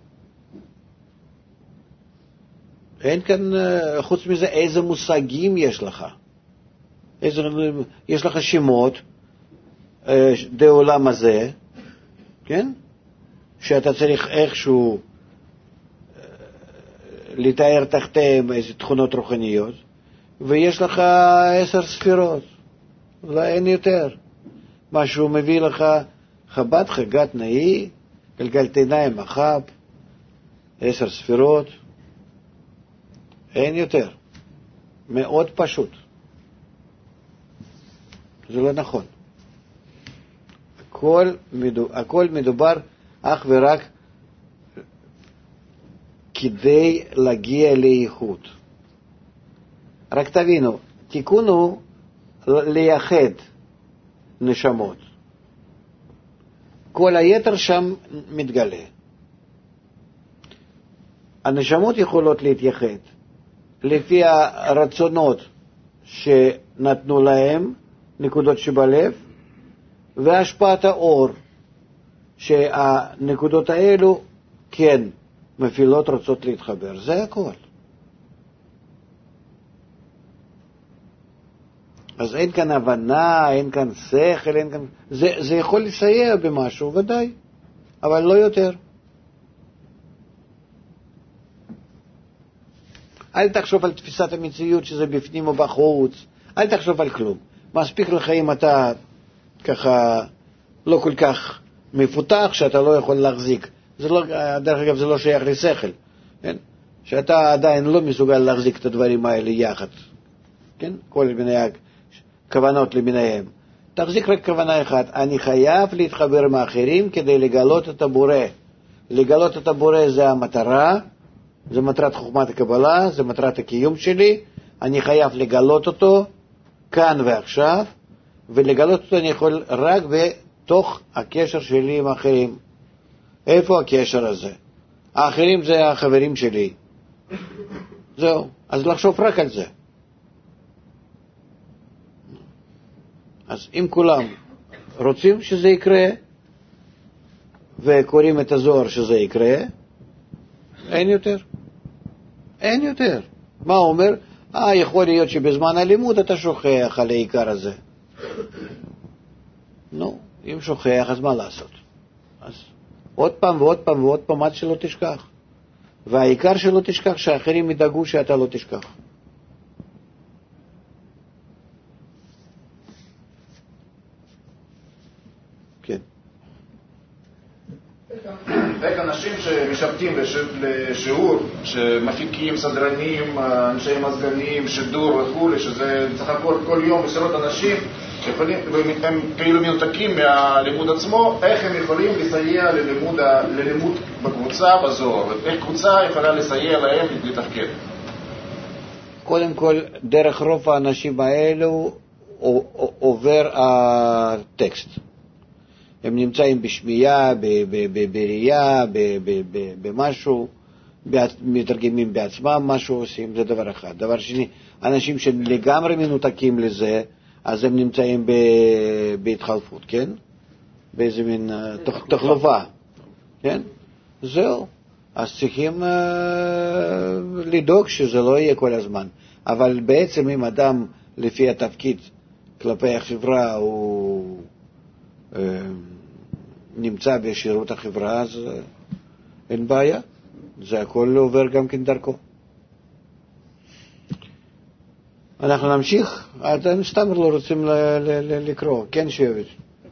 אין כאן, חוץ מזה, איזה מושגים יש לך. איזה, יש לך שמות, די עולם הזה, כן? שאתה צריך איכשהו לתאר תחתיהם איזה תכונות רוחניות, ויש לך עשר ספירות. לא, אין יותר. מה שהוא מביא לך, חב"ד, חגת נאי, גלגלתיניים מחב, עשר ספירות, אין יותר. מאוד פשוט. זה לא נכון. הכל, מדובר, הכל מדובר אך ורק כדי להגיע לאיכות. רק תבינו, תיקון הוא לייחד נשמות. כל היתר שם מתגלה. הנשמות יכולות להתייחד לפי הרצונות שנתנו להם, נקודות שבלב, והשפעת האור, שהנקודות האלו כן מפעילות, רוצות להתחבר. זה הכל. אז אין כאן הבנה, אין כאן שכל, אין כאן... זה, זה יכול לסייע במשהו, ודאי, אבל לא יותר. אל תחשוב על תפיסת המציאות שזה בפנים או בחוץ, אל תחשוב על כלום. מספיק לך אם אתה ככה לא כל כך מפותח שאתה לא יכול להחזיק. זה לא, דרך אגב זה לא שייך לשכל, כן? שאתה עדיין לא מסוגל להחזיק את הדברים האלה יחד, כן? כל מיני כוונות למיניהם. תחזיק רק כוונה אחת, אני חייב להתחבר עם האחרים כדי לגלות את הבורא. לגלות את הבורא זה המטרה, זה מטרת חוכמת הקבלה, זה מטרת הקיום שלי, אני חייב לגלות אותו כאן ועכשיו, ולגלות אותו אני יכול רק בתוך הקשר שלי עם האחרים. איפה הקשר הזה? האחרים זה החברים שלי. זהו, אז לחשוב רק על זה. אז אם כולם רוצים שזה יקרה, וקוראים את הזוהר שזה יקרה, אין יותר. אין יותר. מה הוא אומר? אה, יכול להיות שבזמן הלימוד אתה שוכח על העיקר הזה. נו, אם שוכח, אז מה לעשות? אז עוד פעם ועוד פעם ועוד פעם עד שלא תשכח. והעיקר שלא תשכח, שאחרים ידאגו שאתה לא תשכח. כן. רק אנשים שמשבטים לשיעור, שמפיקים, סדרנים, אנשי מזגנים, שידור וכו', שזה צריך הכל כל יום עשרות אנשים, יכולים, הם כאילו מנותקים מהלימוד עצמו, איך הם יכולים לסייע ללימוד, ללימוד בקבוצה בזוהר, איך קבוצה יכולה לסייע להם לתפקד? קודם כל, דרך רוב האנשים האלו עובר הטקסט. הם נמצאים בשמיעה, בראייה, במשהו, מתרגמים בעצמם, משהו עושים, זה דבר אחד. דבר שני, אנשים שלגמרי מנותקים לזה, אז הם נמצאים בהתחלפות, כן? באיזה מין תחלופה, כן? זהו. אז צריכים לדאוג שזה לא יהיה כל הזמן. אבל בעצם אם אדם לפי התפקיד כלפי החברה הוא נמצא בשירות החברה, אז אין בעיה. זה הכל עובר גם כן דרכו. אנחנו נמשיך, אתם סתם לא רוצים לקרוא, כן שיובץ.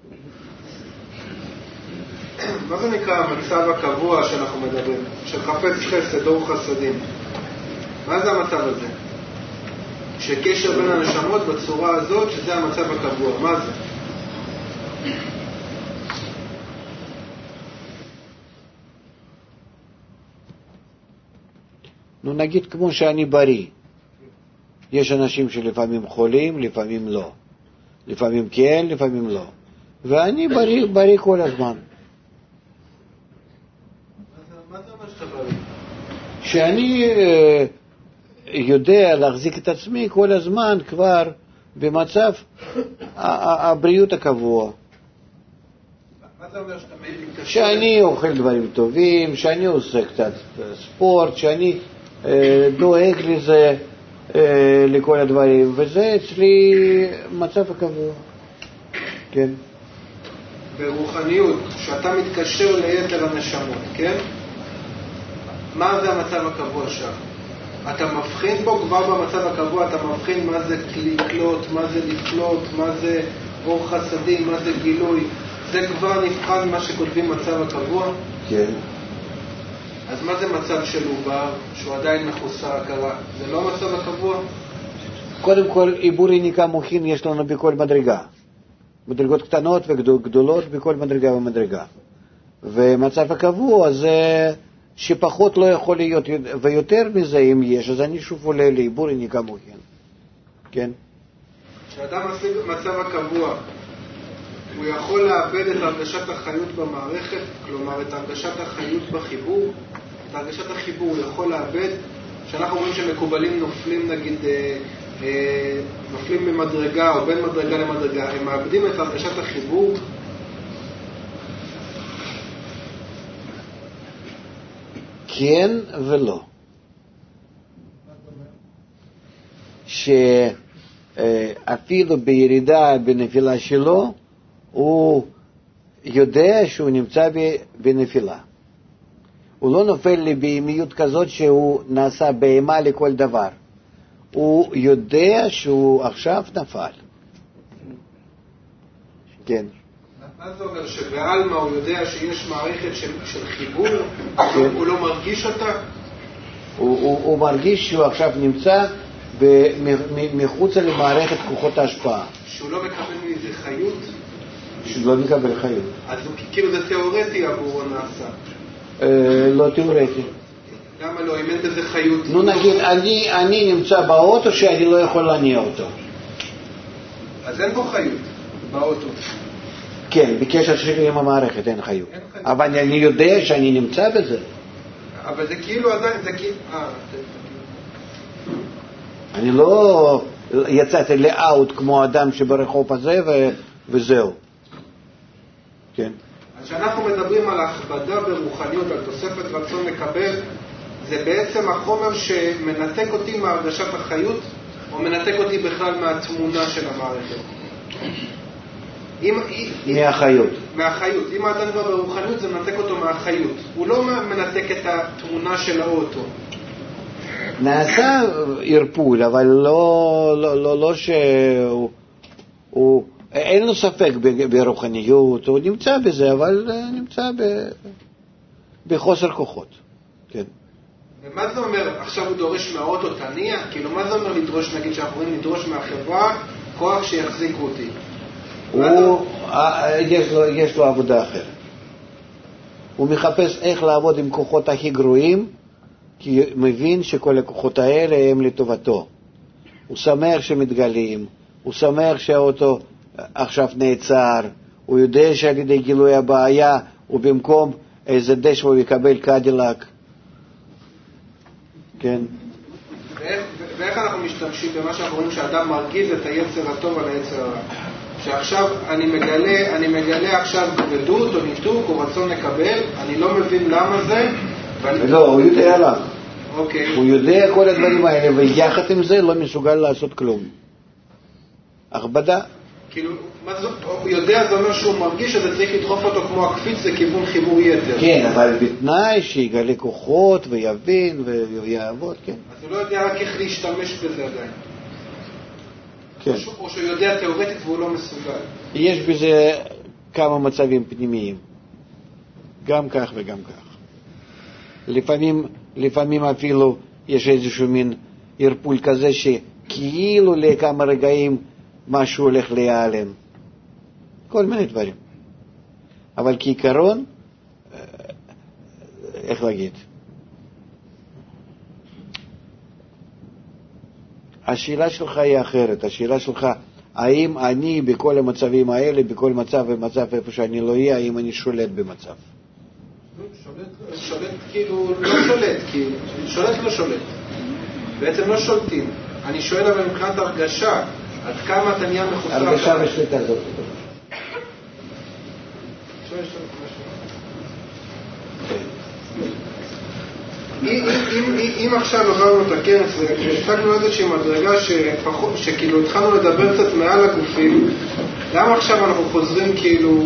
מה זה נקרא המצב הקבוע שאנחנו מדברים? שחפץ חסד, אור חסדים. מה זה המצב הזה? שקשר בין הנשמות בצורה הזאת, שזה המצב הקבוע. מה זה? נו נגיד כמו שאני בריא. יש אנשים שלפעמים חולים, לפעמים לא. לפעמים כן, לפעמים לא. ואני בריא, בריא כל הזמן. מה זה אומר שאתה בריא? שאני אה, יודע להחזיק את עצמי כל הזמן כבר במצב הבריאות הקבוע. מה זה אומר שאתה מתקשר? שאני אוכל דברים טובים, שאני עושה קצת ספורט, שאני אה, דואג לזה, אה, לכל הדברים, וזה אצלי מצב הקבוע. כן. ברוחניות, שאתה מתקשר ליתר הנשמות, כן? מה זה המצב הקבוע שם? אתה מבחין בו כבר במצב הקבוע, אתה מבחין מה זה לקלוט, מה זה לפלוט, מה זה אור חסדים, מה זה גילוי. זה כבר נבחן מה שכותבים מצב הקבוע? כן. אז מה זה מצב של עובר, שהוא עדיין מחוסר הכרה? זה לא מצב הקבוע? קודם כל, עיבור יניקה מוכין יש לנו בכל מדרגה. מדרגות קטנות וגדולות בכל מדרגה ומדרגה. ומצב הקבוע זה שפחות לא יכול להיות, ויותר מזה אם יש, אז אני שוב עולה לעיבור יניקה מוכין. כן? כשאדם משיג מצב הקבוע, הוא יכול לאבד את הרגשת החיות במערכת, כלומר את הרגשת החיות בחיבור, את הרגשת החיבור הוא יכול לאבד, שאנחנו רואים שמקובלים נופלים נגיד, אה, אה, נופלים במדרגה או בין מדרגה למדרגה, הם מאבדים את הרגשת החיבור. כן ולא. שאפילו בירידה בנפילה שלו, הוא יודע שהוא נמצא בנפילה. הוא לא נופל לבהמיות כזאת שהוא נעשה בהמה לכל דבר. הוא יודע שהוא עכשיו נפל. כן. מה זה אומר? שבעלמא הוא יודע שיש מערכת של, של חיבור, כן. הוא לא מרגיש אותה? הוא, הוא, הוא מרגיש שהוא עכשיו נמצא מחוץ למערכת כוחות ההשפעה. שהוא לא מקבל מזה חיות? שהוא לא מקבל חיות. אז הוא, כאילו זה תיאורטי עבורו נעשה? אה, לא תיאורטי. למה לא? אם אין בזה חיות? נו נגיד, אני, אני נמצא באוטו שאני לא יכול להניע אותו. אז אין בו חיות, באוטו. כן, בקשר שלי עם המערכת אין חיות. אין חיות. אבל אני יודע שאני נמצא בזה. אבל זה כאילו עדיין, זה כאילו... אה, אני לא יצאתי לאוט כמו אדם שברחוב הזה ו... וזהו. כן. אז כשאנחנו מדברים על הכבדה ברוחניות, על תוספת רצון לקבל, זה בעצם החומר שמנתק אותי מהרגשת החיות, או מנתק אותי בכלל מהתמונה של המערכת? אם, מהחיות. מהחיות. אם האדם כבר ברוחניות, זה מנתק אותו מהחיות. הוא לא מנתק את התמונה של האוטו. נעשה ערפול, אבל לא, לא, לא, לא שהוא, הוא, אין לו ספק ברוחניות, הוא נמצא בזה, אבל נמצא ב, בחוסר כוחות. כן. ומה זה אומר, עכשיו הוא דורש מהאוטו תניע? כאילו, מה זה אומר לדרוש, נגיד שאנחנו יכולים לדרוש מהחברה כוח שיחזיקו אותי? הוא, יש לו, יש לו עבודה אחרת. הוא מחפש איך לעבוד עם כוחות הכי גרועים, כי מבין שכל הכוחות האלה הם לטובתו. הוא שמח שמתגלים, הוא שמח שהאוטו עכשיו נעצר, הוא יודע שעל ידי גילוי הבעיה, ובמקום איזה דשא הוא יקבל קדילק. כן. ואיך, ואיך אנחנו משתמשים במה שאנחנו רואים שאדם מרגיז את היצר הטוב על היצר הרע? שעכשיו אני מגלה, אני מגלה עכשיו גדות או ניתוק או רצון לקבל, אני לא מבין למה זה. לא, הוא יודע למה. אוקיי. הוא יודע כל הדברים האלה, ויחד עם זה לא מסוגל לעשות כלום. הכבדה. כאילו, מה זה, הוא יודע, זה אומר שהוא מרגיש שזה צריך לדחוף אותו כמו הקפיץ לכיוון חיבור יתר. כן, אבל בתנאי שיגלה כוחות ויבין ויעבוד, כן. אז הוא לא יודע רק איך להשתמש בזה עדיין. כן. או, או שהוא יודע תיאורטית והוא לא מסוגל. יש בזה כמה מצבים פנימיים. גם כך וגם כך. לפעמים, לפעמים אפילו יש איזשהו מין ערפול כזה שכאילו לכמה רגעים משהו הולך להיעלם. כל מיני דברים. אבל כעיקרון, איך להגיד? השאלה שלך היא אחרת. השאלה שלך, האם אני בכל המצבים האלה, בכל מצב ומצב איפה שאני לא אהיה, האם אני שולט במצב? שולט, שולט כאילו לא שולט, כי שולט לא שולט. בעצם לא שולטים. אני שואל אבל מבחינת הרגשה, עד כמה אתה נהיה מחוסר... הרגשה ושליטה זאת. אם עכשיו עברנו את הכנס והשגנו איזושהי מדרגה שכאילו התחלנו לדבר קצת מעל הגופים, למה עכשיו אנחנו חוזרים כאילו,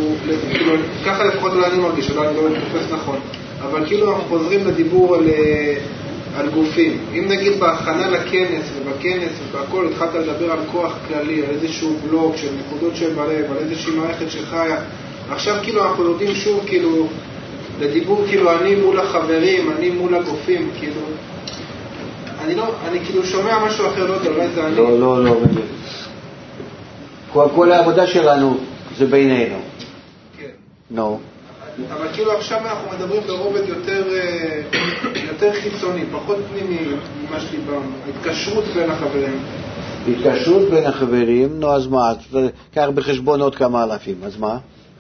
ככה לפחות אולי אני מרגיש, אולי אני לא מתופס נכון, אבל כאילו אנחנו חוזרים לדיבור על על גופים. אם נגיד בהכנה לכנס ובכנס ובהכל התחלת לדבר על כוח כללי, על איזשהו בלוק של נקודות של בלב, על איזושהי מערכת שחיה, עכשיו כאילו אנחנו יודעים שוב כאילו לדיבור כאילו אני מול החברים, אני מול הגופים, כאילו אני לא, אני כאילו שומע משהו אחר, לא יודע, אולי זה אני. לא, לא, לא. כל, כל העבודה שלנו זה בינינו. כן. נו. אבל כאילו עכשיו אנחנו מדברים ברובד יותר, יותר חיצוני, פחות פנימי ממה שדיברנו, ההתקשרות בין החברים. התקשרות בין החברים, נו אז מה, קח בחשבון עוד כמה אלפים, אז מה?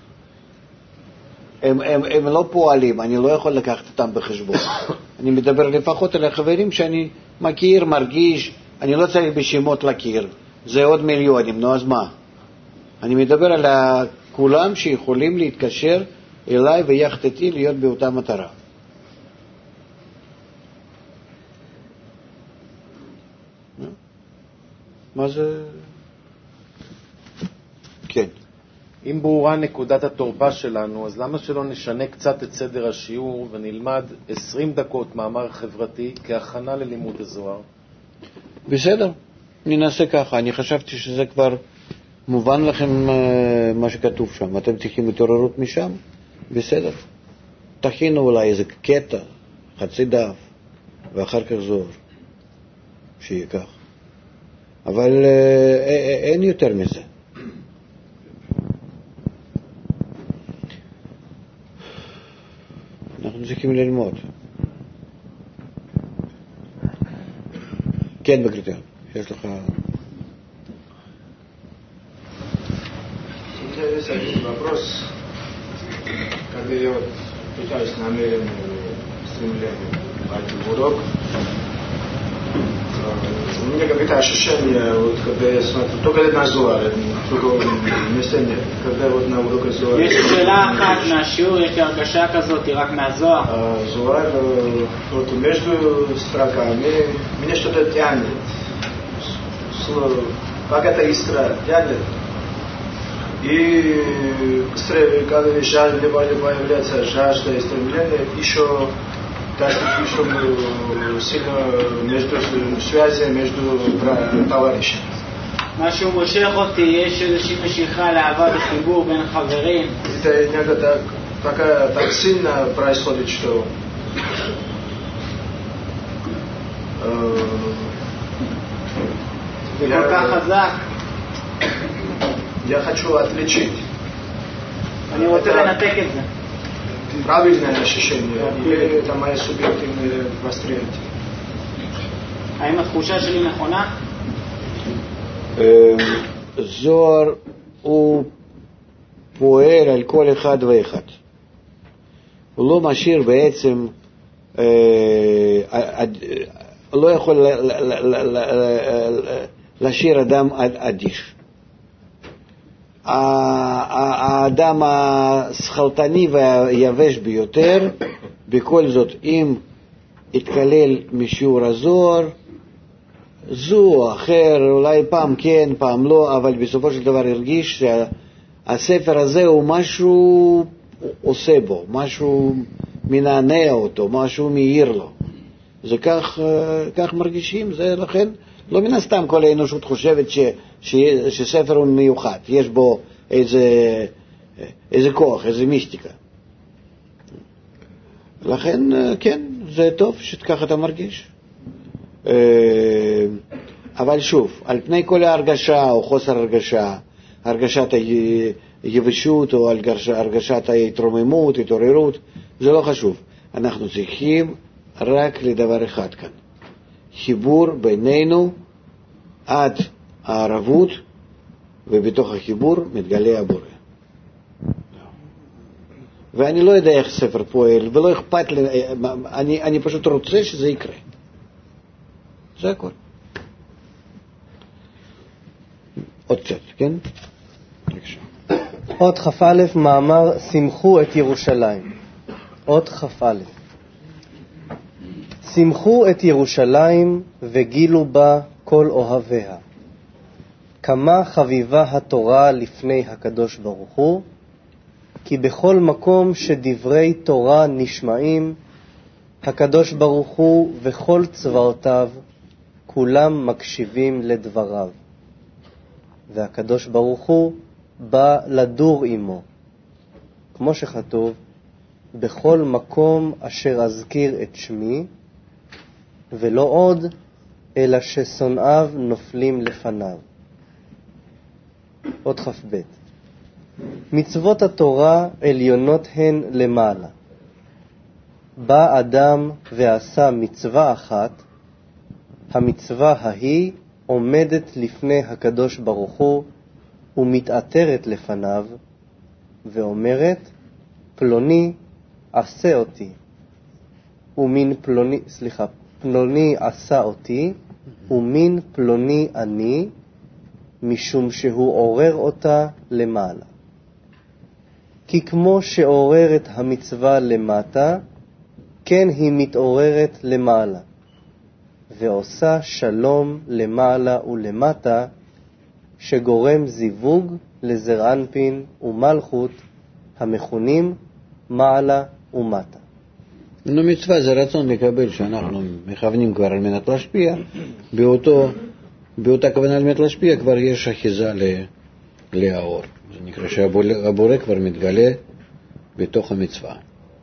הם, הם, הם לא פועלים, אני לא יכול לקחת אותם בחשבון. אני מדבר לפחות על החברים שאני מכיר, מרגיש, אני לא צריך בשמות להכיר, זה עוד מיליונים, נו אז מה? אני מדבר על כולם שיכולים להתקשר אליי ויחד איתי להיות באותה מטרה. מה זה? כן. אם ברורה נקודת התורפה שלנו, אז למה שלא נשנה קצת את סדר השיעור ונלמד עשרים דקות מאמר חברתי כהכנה ללימוד הזוהר? בסדר, ננסה ככה. אני חשבתי שזה כבר מובן לכם מה שכתוב שם. אתם צריכים התעוררות משם? בסדר. תכינו אולי איזה קטע, חצי דף, ואחר כך זוהר. שיהיה כך. אבל אין יותר מזה. אנחנו צריכים ללמוד. כן, בקריטריון. יש לך... Интересный вопрос. Когда я вот пытаюсь намеренно стремление пойти в урок, у меня какое-то ощущение, вот когда я смотрю, только на Зоар, другого места нет. Когда вот на урок Зоар... יש שאלה אחת מהשיעור, יש לי הרגשה כזאת, היא רק מהזוהר. Зоар, вот между строками, меня что-то тянет. Какая-то искра тянет. И быстрее, когда жажда появляется, жажда и стремление, еще так еще сильно между связи между товарищами. משהו מושך אותי, יש איזושהי משיכה לאהבה וחיבור בין חברים. Это иногда так, так, так сильно происходит, что זה כל כך חזק. Я хочу отличить. אני רוצה לנתק את זה. Правильное ощущение, или это мое субъективное восприятие? האם התחושה שלי נכונה? זוהר הוא פועל על כל אחד ואחד. הוא לא משאיר בעצם, לא יכול להשאיר אדם אדיש. האדם השכלתני והיבש ביותר, בכל זאת, אם יתקלל משיעור הזוהר, זו או אחר, אולי פעם כן, פעם לא, אבל בסופו של דבר הרגיש שהספר הזה הוא משהו עושה בו, משהו מנענע אותו, משהו מאיר לו. זה כך, כך מרגישים, זה לכן לא מן הסתם כל האנושות חושבת ש, ש, שספר הוא מיוחד, יש בו איזה, איזה כוח, איזה מיסטיקה. לכן, כן, זה טוב שככה אתה מרגיש. אבל שוב, על פני כל ההרגשה או חוסר הרגשה, הרגשת היבשות או הרגשת ההתרוממות, התעוררות, זה לא חשוב. אנחנו צריכים רק לדבר אחד כאן. חיבור בינינו עד הערבות, ובתוך החיבור מתגלה הבורא. ואני לא יודע איך ספר פועל, ולא אכפת לי, אני, אני פשוט רוצה שזה יקרה. זה הכל. עוד קצת, כן? בבקשה. עוד כ"א מאמר שמחו את ירושלים. עוד כ"א. שמחו את ירושלים וגילו בה כל אוהביה. כמה חביבה התורה לפני הקדוש ברוך הוא, כי בכל מקום שדברי תורה נשמעים, הקדוש ברוך הוא וכל צבאותיו כולם מקשיבים לדבריו, והקדוש ברוך הוא בא לדור עמו, כמו שכתוב, בכל מקום אשר אזכיר את שמי, ולא עוד, אלא ששונאיו נופלים לפניו. עוד כ"ב. מצוות התורה עליונות הן למעלה. בא אדם ועשה מצווה אחת, המצווה ההיא עומדת לפני הקדוש ברוך הוא ומתעתרת לפניו, ואומרת, פלוני עשה אותי, ומין פלוני, סליחה, פלוני עשה אותי, ומין פלוני אני, משום שהוא עורר אותה למעלה. כי כמו שעורר את המצווה למטה, כן היא מתעוררת למעלה, ועושה שלום למעלה ולמטה, שגורם זיווג לזרענפין ומלכות, המכונים מעלה ומטה. נו, מצווה זה רצון לקבל, שאנחנו מכוונים כבר על מנת להשפיע, באותו, באותה כוונה על מנת להשפיע כבר יש אחיזה לאור. זה נקרא שהבורא כבר מתגלה בתוך המצווה.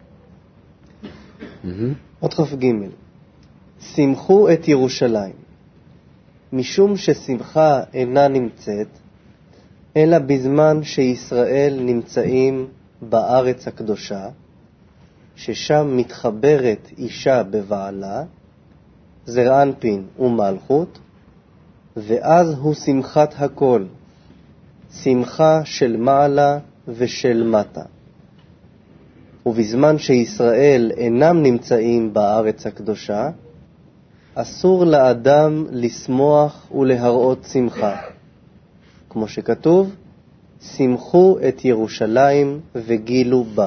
עוד כ"ג. שמחו את ירושלים, משום ששמחה אינה נמצאת, אלא בזמן שישראל נמצאים בארץ הקדושה, ששם מתחברת אישה בבעלה, זרענפין ומלכות, ואז הוא שמחת הכל, שמחה של מעלה ושל מטה. ובזמן שישראל אינם נמצאים בארץ הקדושה, אסור לאדם לשמוח ולהראות שמחה. כמו שכתוב, שמחו את ירושלים וגילו בה.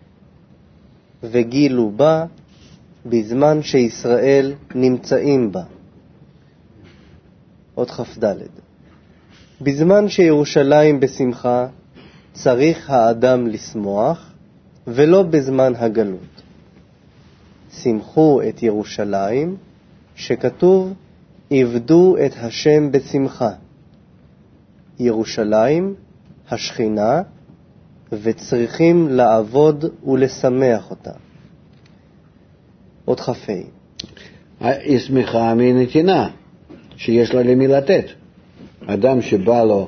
וגילו בה בזמן שישראל נמצאים בה. עוד כ"ד. בזמן שירושלים בשמחה, צריך האדם לשמוח, ולא בזמן הגלות. שמחו את ירושלים, שכתוב, עבדו את השם בשמחה. ירושלים, השכינה, וצריכים לעבוד ולשמח אותה. עוד כ"ה. היא שמחה מנתינה, שיש לה למי לתת. אדם שבא לו,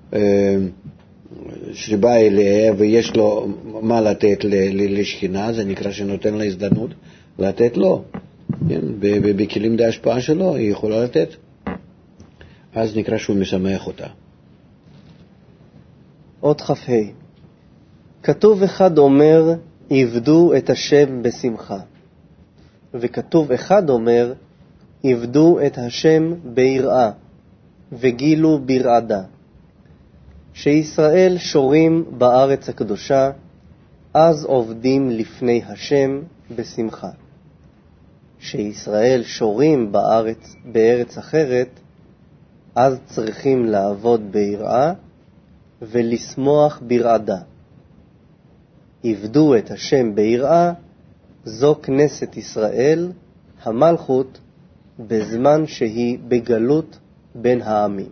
שבא אליה ויש לו מה לתת לשכינה, זה נקרא שנותן לה הזדמנות לתת לו. בכלים די השפעה שלו היא יכולה לתת. אז נקרא שהוא משמח אותה. עוד כ"ה. כתוב אחד אומר, עבדו את השם בשמחה. וכתוב אחד אומר, עבדו את השם ביראה, וגילו ברעדה. שישראל שורים בארץ הקדושה, אז עובדים לפני השם בשמחה. שישראל שורים בארץ, בארץ אחרת, אז צריכים לעבוד ביראה ולשמוח ברעדה. עבדו את השם ביראה, זו כנסת ישראל, המלכות, בזמן שהיא בגלות בין העמים.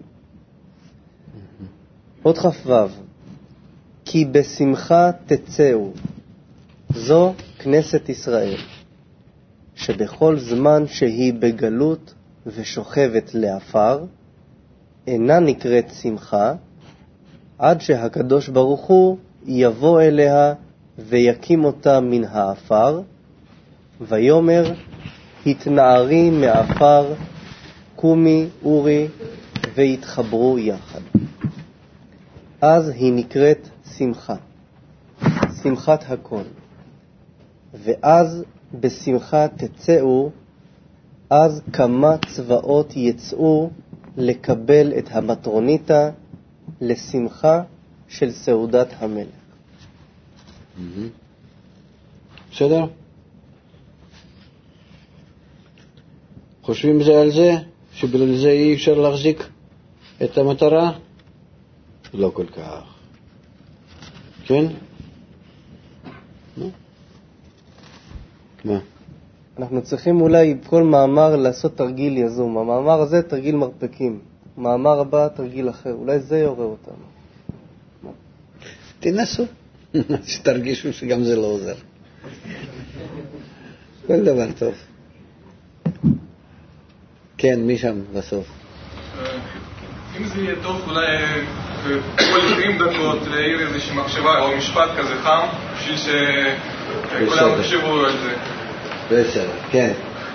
עוד כ"ו. כי בשמחה תצאו, זו כנסת ישראל, שבכל זמן שהיא בגלות ושוכבת לאפר, אינה נקראת שמחה, עד שהקדוש ברוך הוא יבוא אליה ויקים אותה מן האפר, ויאמר, התנערי מאפר, קומי אורי, ויתחברו יחד. אז היא נקראת שמחה, שמחת הכל. ואז בשמחה תצאו, אז כמה צבאות יצאו לקבל את המטרוניתה לשמחה של סעודת המלך. בסדר? חושבים זה על זה? שבגלל זה אי אפשר להחזיק את המטרה? לא כל כך. כן? מה? מה? אנחנו צריכים אולי כל מאמר לעשות תרגיל יזום. המאמר הזה תרגיל מרפקים, מאמר הבא תרגיל אחר, אולי זה יעורר אותנו. תנסו, שתרגישו שגם זה לא עוזר. כל דבר טוב. כן, מי שם בסוף? אם זה יהיה טוב, אולי כל עשרים דקות להעיר איזושהי מחשבה או משפט כזה חם, בשביל שכולם תחשבו על זה. בסדר, כן.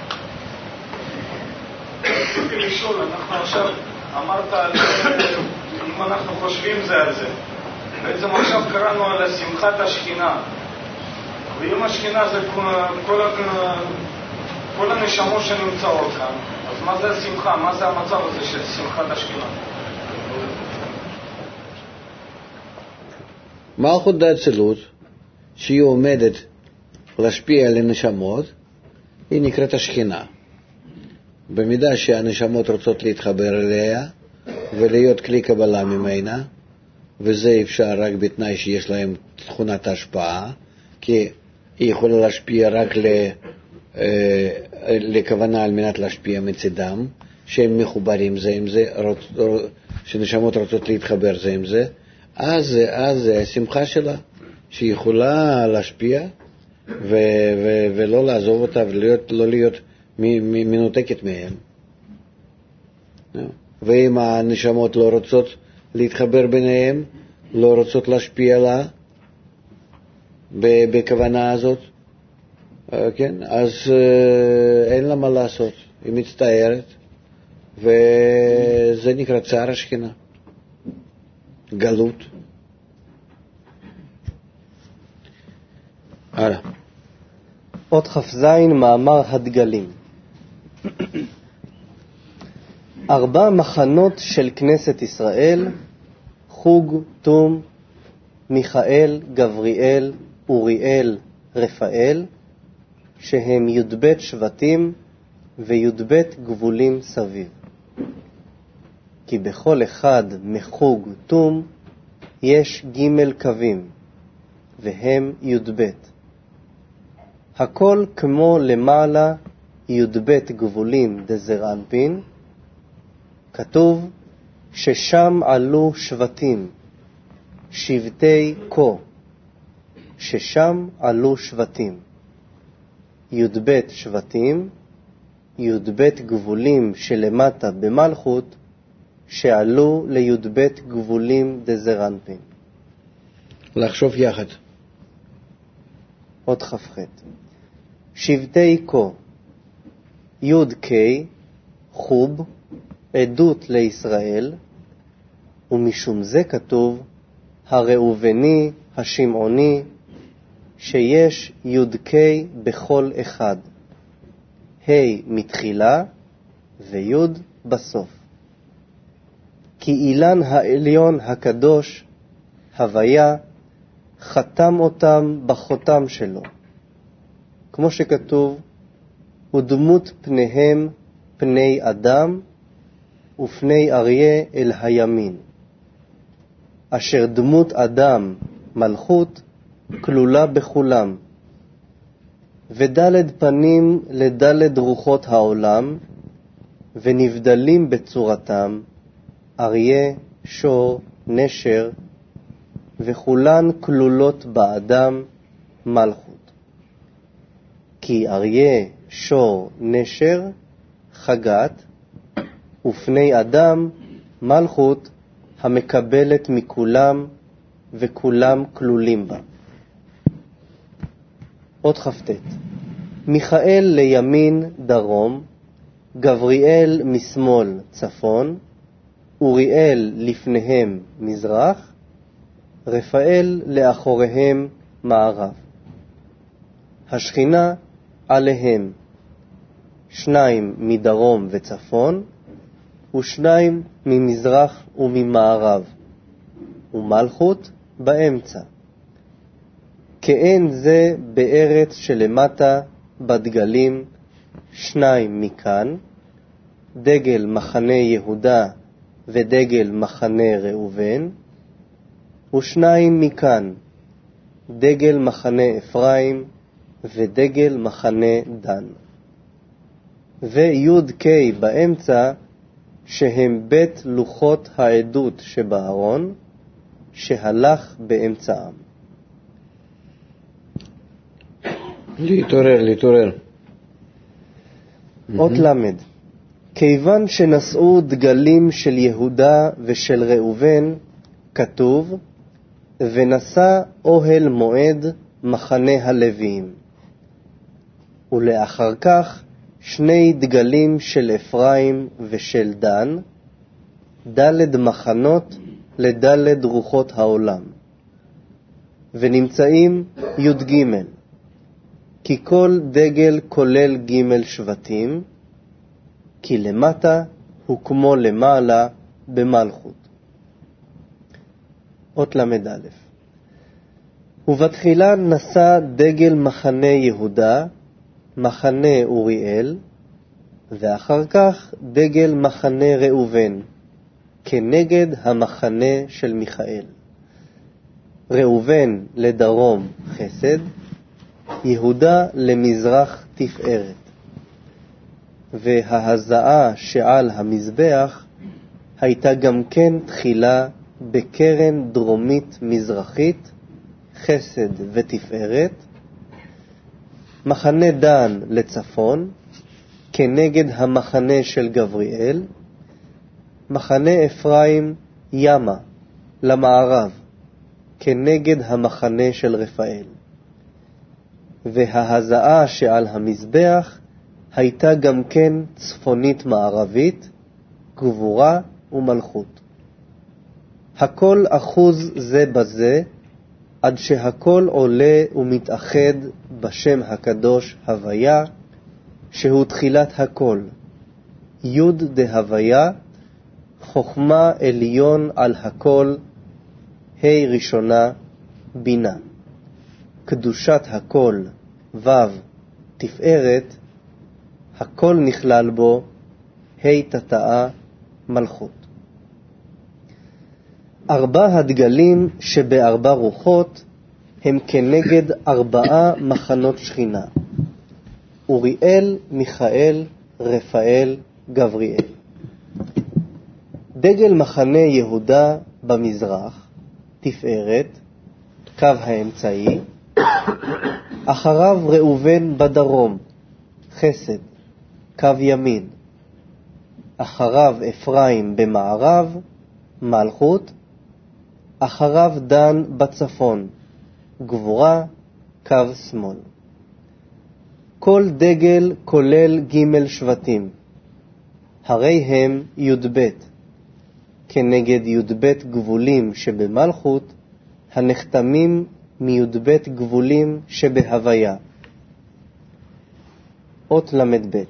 רציתי לשאול, אנחנו עכשיו אמרת על אם אנחנו חושבים זה על זה. בעצם עכשיו קראנו על שמחת השכינה. ואם השכינה זה כל, כל הנשמות שנמצאות כאן, אז מה זה השמחה? מה זה המצב הזה של שמחת השכינה? מלכות דאצילות, שהיא עומדת להשפיע על הנשמות, היא נקראת השכינה. במידה שהנשמות רוצות להתחבר אליה ולהיות כלי קבלה ממנה, וזה אפשר רק בתנאי שיש להם תכונת ההשפעה, כי היא יכולה להשפיע רק ל, אה, לכוונה על מנת להשפיע מצדם, שהם מחוברים זה עם זה, רוצ, שנשמות רוצות להתחבר זה עם זה, אז, אז זה השמחה שלה, שהיא יכולה להשפיע ו, ו, ולא לעזוב אותה ולא להיות מנותקת מהם. ואם הנשמות לא רוצות להתחבר ביניהם, לא רוצות להשפיע לה בכוונה הזאת, כן? אז אין לה מה לעשות, היא מצטערת, וזה נקרא צער השכינה, גלות. הלאה. עוד חפז מאמר הדגלים. ארבע מחנות של כנסת ישראל, חוג, תום, מיכאל, גבריאל, אוריאל, רפאל, שהם י"ב שבטים וי"ב גבולים סביב. כי בכל אחד מחוג תום יש ג' קווים, והם י"ב. הכל כמו למעלה י"ב גבולים דזר אנפין, כתוב ששם עלו שבטים, שבטי כה, ששם עלו שבטים. י"ב שבטים, י"ב גבולים שלמטה במלכות, שעלו לי"ב גבולים דזר אנפין. לחשוב יחד. עוד כ"ח. שבטי כה, י' ק' חוב, עדות לישראל, ומשום זה כתוב הראובני, השמעוני, שיש י' ק' בכל אחד, ה' מתחילה וי' בסוף. כי אילן העליון הקדוש, הוויה, חתם אותם בחותם שלו, כמו שכתוב, ודמות פניהם פני אדם, ופני אריה אל הימין. אשר דמות אדם מלכות כלולה בכולם, ודלת פנים לדלת רוחות העולם, ונבדלים בצורתם אריה, שור, נשר, וכולן כלולות באדם מלכות. כי אריה, שור, נשר, חגת, ופני אדם מלכות המקבלת מכולם, וכולם כלולים בה. עוד כ"ט. מיכאל לימין דרום, גבריאל משמאל צפון, אוריאל לפניהם מזרח, רפאל לאחוריהם מערב. השכינה עליהם, שניים מדרום וצפון, ושניים ממזרח וממערב, ומלכות באמצע. כאין זה בארץ שלמטה בדגלים, שניים מכאן, דגל מחנה יהודה ודגל מחנה ראובן, ושניים מכאן, דגל מחנה אפרים ודגל מחנה דן. ויוד קי באמצע, שהם בית לוחות העדות שבארון, שהלך באמצעם. להתעורר, להתעורר. אות למד. כיוון שנשאו דגלים של יהודה ושל ראובן, כתוב, ונשא אוהל מועד מחנה הלוויים. ולאחר כך שני דגלים של אפרים ושל דן, דלת מחנות לדלת רוחות העולם. ונמצאים יוד גימל, כי כל דגל כולל גימל שבטים, כי למטה הוא כמו למעלה במלכות. אות למד א'. ובתחילה נשא דגל מחנה יהודה, מחנה אוריאל, ואחר כך דגל מחנה ראובן, כנגד המחנה של מיכאל. ראובן לדרום חסד, יהודה למזרח תפארת. וההזעה שעל המזבח הייתה גם כן תחילה בקרן דרומית מזרחית, חסד ותפארת, מחנה דן לצפון, כנגד המחנה של גבריאל, מחנה אפרים ימה למערב, כנגד המחנה של רפאל. וההזעה שעל המזבח הייתה גם כן צפונית מערבית, גבורה ומלכות. הכל אחוז זה בזה, עד שהכל עולה ומתאחד בשם הקדוש הוויה, שהוא תחילת הכל. יוד דהוויה, חוכמה עליון על הכל, ה' ראשונה, בינה. קדושת הכל, ו' תפארת, הכל נכלל בו, ה' תתאה, מלכות. ארבע הדגלים שבארבע רוחות הם כנגד ארבעה מחנות שכינה, אוריאל, מיכאל, רפאל, גבריאל. דגל מחנה יהודה במזרח, תפארת, קו האמצעי, אחריו ראובן בדרום, חסד, קו ימין, אחריו אפרים במערב, מלכות, אחריו דן בצפון, גבורה, קו שמאל. כל דגל כולל ג' שבטים, הרי הם י"ב, כנגד י"ב גבולים שבמלכות, הנחתמים מי"ב גבולים שבהוויה. אות למד ב'.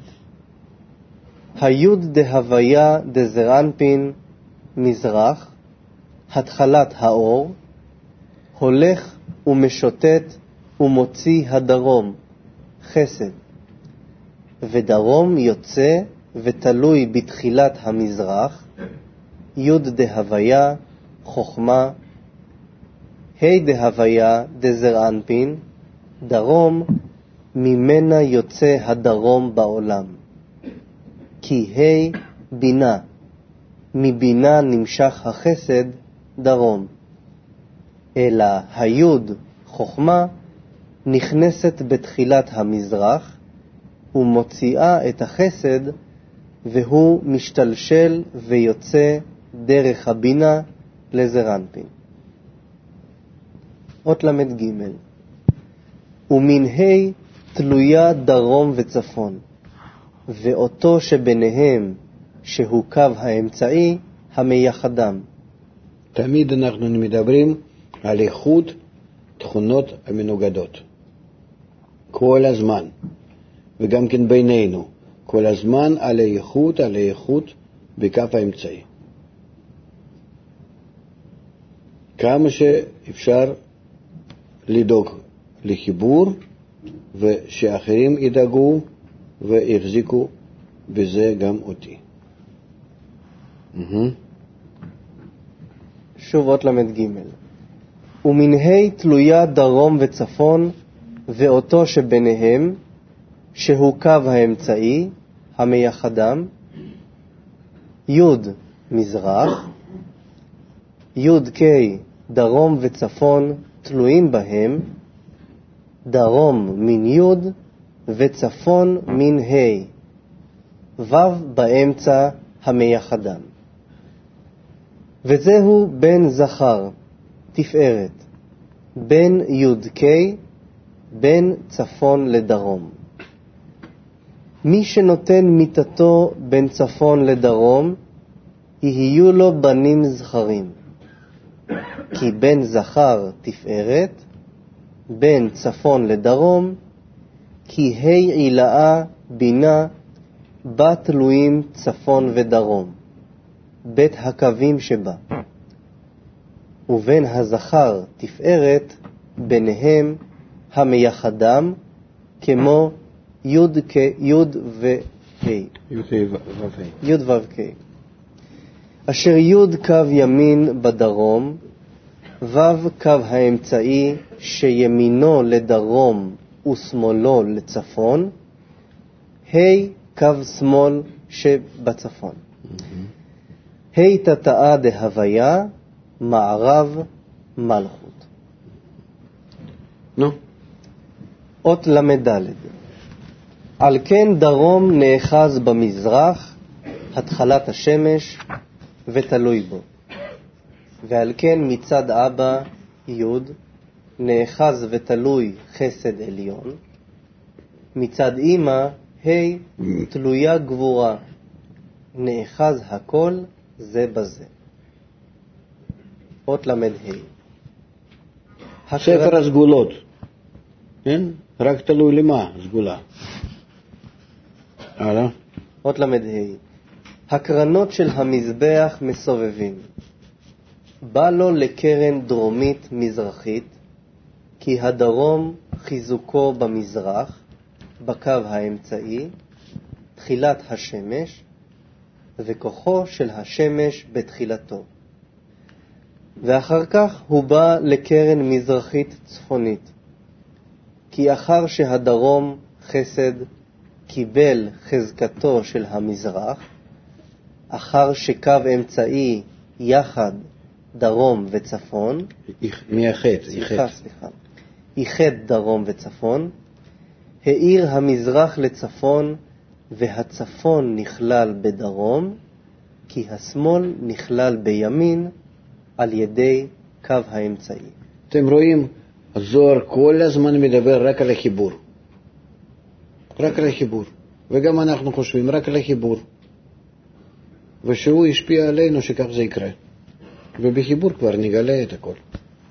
היוד דהוויה דזרנפין מזרח, התחלת האור, הולך ומשוטט ומוציא הדרום, חסד, ודרום יוצא ותלוי בתחילת המזרח, יוד דהוויה, חוכמה, ה' דהוויה דזרנפין, דרום, ממנה יוצא הדרום בעולם. כי ה' בינה, מבינה נמשך החסד דרום. אלא היוד, חוכמה, נכנסת בתחילת המזרח ומוציאה את החסד, והוא משתלשל ויוצא דרך הבינה לזרנפין. אות למד ג'. ומן ה' תלויה דרום וצפון, ואותו שביניהם שהוא קו האמצעי המייחדם. תמיד אנחנו מדברים על איכות תכונות המנוגדות. כל הזמן, וגם כן בינינו, כל הזמן על האיכות, על האיכות בקו האמצעי. כמה שאפשר לדאוג לחיבור, ושאחרים ידאגו ויחזיקו בזה גם אותי. שוב אות למד ג'. ומן ה' תלויה דרום וצפון, ואותו שביניהם, שהוא קו האמצעי, המייחדם, י' מזרח, י' כ' דרום וצפון תלויים בהם, דרום מן י' וצפון מן ה', ו' באמצע המייחדם. וזהו בן זכר, תפארת, בן י' כ', בין צפון לדרום. מי שנותן מיתתו בין צפון לדרום, יהיו לו בנים זכרים. כי בין זכר תפארת, בין צפון לדרום, כי ה' עילאה בינה, בה תלויים צפון ודרום, בית הקווים שבה. ובין הזכר תפארת, ביניהם המייחדם, כמו י' כ' י' ו ה' י' ו' כ', אשר י' קו ימין בדרום, ו' קו האמצעי שימינו לדרום ושמאלו לצפון, ה' קו שמאל שבצפון. ה' תתאה דהוויה, מערב מלכות. נו. אות למדלת. על כן דרום נאחז במזרח, התחלת השמש, ותלוי בו. ועל כן מצד אבא י' נאחז ותלוי חסד עליון, מצד אמא ה' תלויה גבורה, נאחז הכל זה בזה. אות למד ה'. ספר הסגולות, כן? רק תלוי למה סגולה. הלאה. אות למד ה'. הקרנות של המזבח מסובבים. בא לו לקרן דרומית מזרחית, כי הדרום חיזוקו במזרח, בקו האמצעי, תחילת השמש, וכוחו של השמש בתחילתו. ואחר כך הוא בא לקרן מזרחית צפונית, כי אחר שהדרום חסד קיבל חזקתו של המזרח, אחר שקו אמצעי יחד דרום וצפון, מייחד, סליחה, סליחה, ייחד דרום וצפון, העיר המזרח לצפון, והצפון נכלל בדרום, כי השמאל נכלל בימין על ידי קו האמצעי. אתם רואים, הזוהר כל הזמן מדבר רק על החיבור. רק על החיבור. וגם אנחנו חושבים רק על החיבור. ושהוא השפיע עלינו שכך זה יקרה. ובחיבור כבר נגלה את הכל.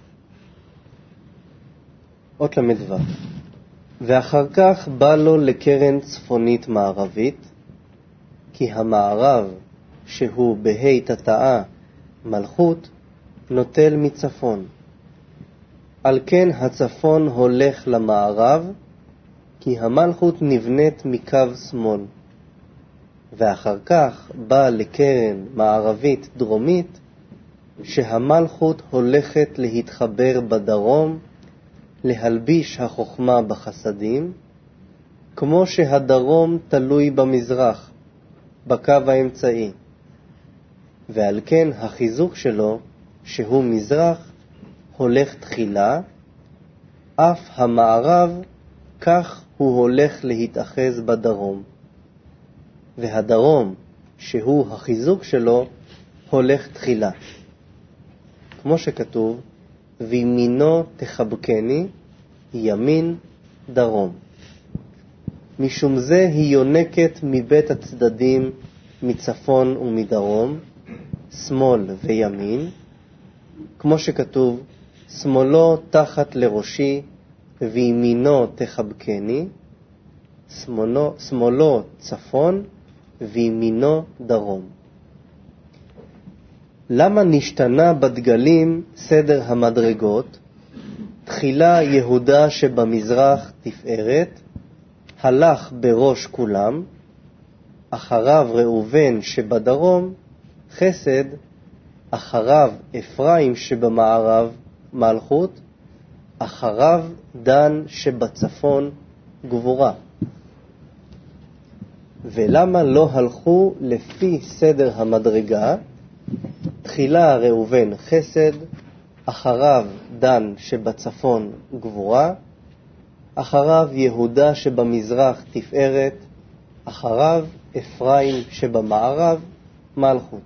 אות למדבר. ואחר כך בא לו לקרן צפונית מערבית, כי המערב שהוא בה' תתאה מלכות נוטל מצפון. על כן הצפון הולך למערב, כי המלכות נבנית מקו שמאל. ואחר כך בא לקרן מערבית דרומית, שהמלכות הולכת להתחבר בדרום, להלביש החוכמה בחסדים, כמו שהדרום תלוי במזרח, בקו האמצעי. ועל כן החיזוק שלו, שהוא מזרח, הולך תחילה, אף המערב כך הוא הולך להתאחז בדרום. והדרום, שהוא החיזוק שלו, הולך תחילה. כמו שכתוב, וימינו תחבקני, ימין דרום. משום זה היא יונקת מבית הצדדים, מצפון ומדרום, שמאל וימין, כמו שכתוב, שמאלו תחת לראשי, וימינו תחבקני, שמאלו, שמאלו צפון, וימינו דרום. למה נשתנה בדגלים סדר המדרגות? תחילה יהודה שבמזרח תפארת, הלך בראש כולם, אחריו ראובן שבדרום חסד, אחריו אפרים שבמערב מלכות, אחריו דן שבצפון גבורה. ולמה לא הלכו לפי סדר המדרגה? תחילה ראובן חסד, אחריו דן שבצפון גבורה, אחריו יהודה שבמזרח תפארת, אחריו אפרים שבמערב מלכות.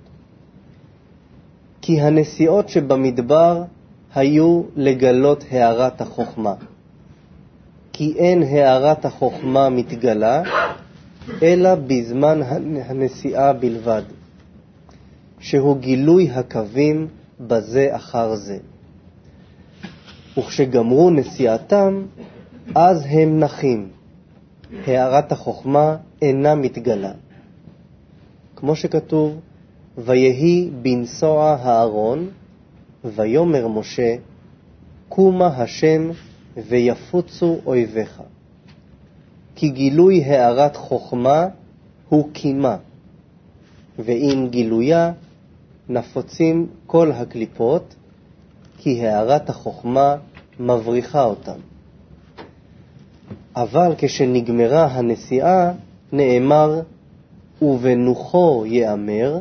כי הנסיעות שבמדבר היו לגלות הערת החוכמה. כי אין הערת החוכמה מתגלה, אלא בזמן הנסיעה בלבד, שהוא גילוי הקווים בזה אחר זה. וכשגמרו נסיעתם, אז הם נחים. הערת החוכמה אינה מתגלה. כמו שכתוב, ויהי בנסוע הארון, ויאמר משה, קומה השם ויפוצו אויביך. כי גילוי הערת חוכמה הוא קימה, ועם גילויה נפוצים כל הקליפות, כי הערת החוכמה מבריחה אותם. אבל כשנגמרה הנסיעה נאמר, ובנוחו יאמר,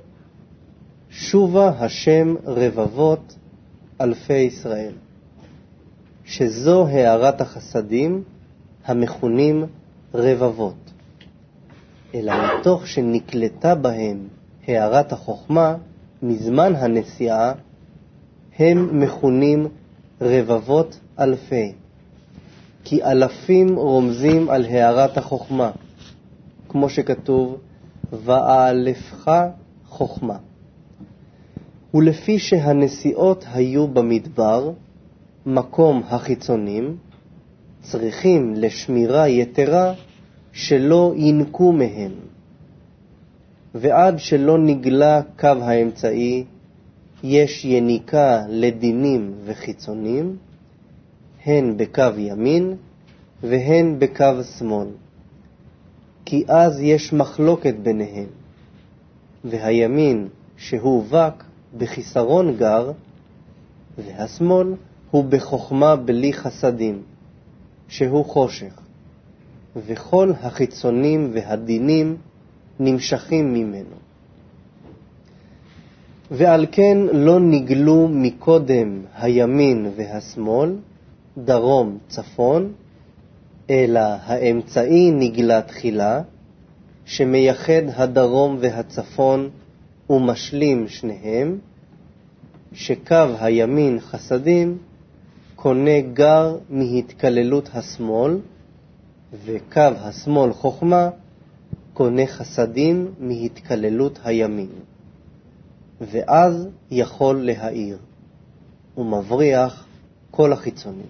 שובה השם רבבות אלפי ישראל, שזו הערת החסדים המכונים רבבות. אלא מתוך שנקלטה בהם הערת החוכמה מזמן הנסיעה, הם מכונים רבבות אלפי, כי אלפים רומזים על הערת החוכמה, כמו שכתוב, ואלפך חוכמה. ולפי שהנסיעות היו במדבר, מקום החיצונים, צריכים לשמירה יתרה שלא ינקו מהם. ועד שלא נגלה קו האמצעי, יש יניקה לדינים וחיצונים, הן בקו ימין והן בקו שמאל. כי אז יש מחלוקת ביניהם, והימין שהוא וק בחיסרון גר, והשמאל הוא בחוכמה בלי חסדים, שהוא חושך, וכל החיצונים והדינים נמשכים ממנו. ועל כן לא נגלו מקודם הימין והשמאל, דרום צפון, אלא האמצעי נגלה תחילה, שמייחד הדרום והצפון ומשלים שניהם, שקו הימין חסדים קונה גר מהתקללות השמאל, וקו השמאל חוכמה קונה חסדים מהתקללות הימין. ואז יכול להאיר, ומבריח כל החיצונים.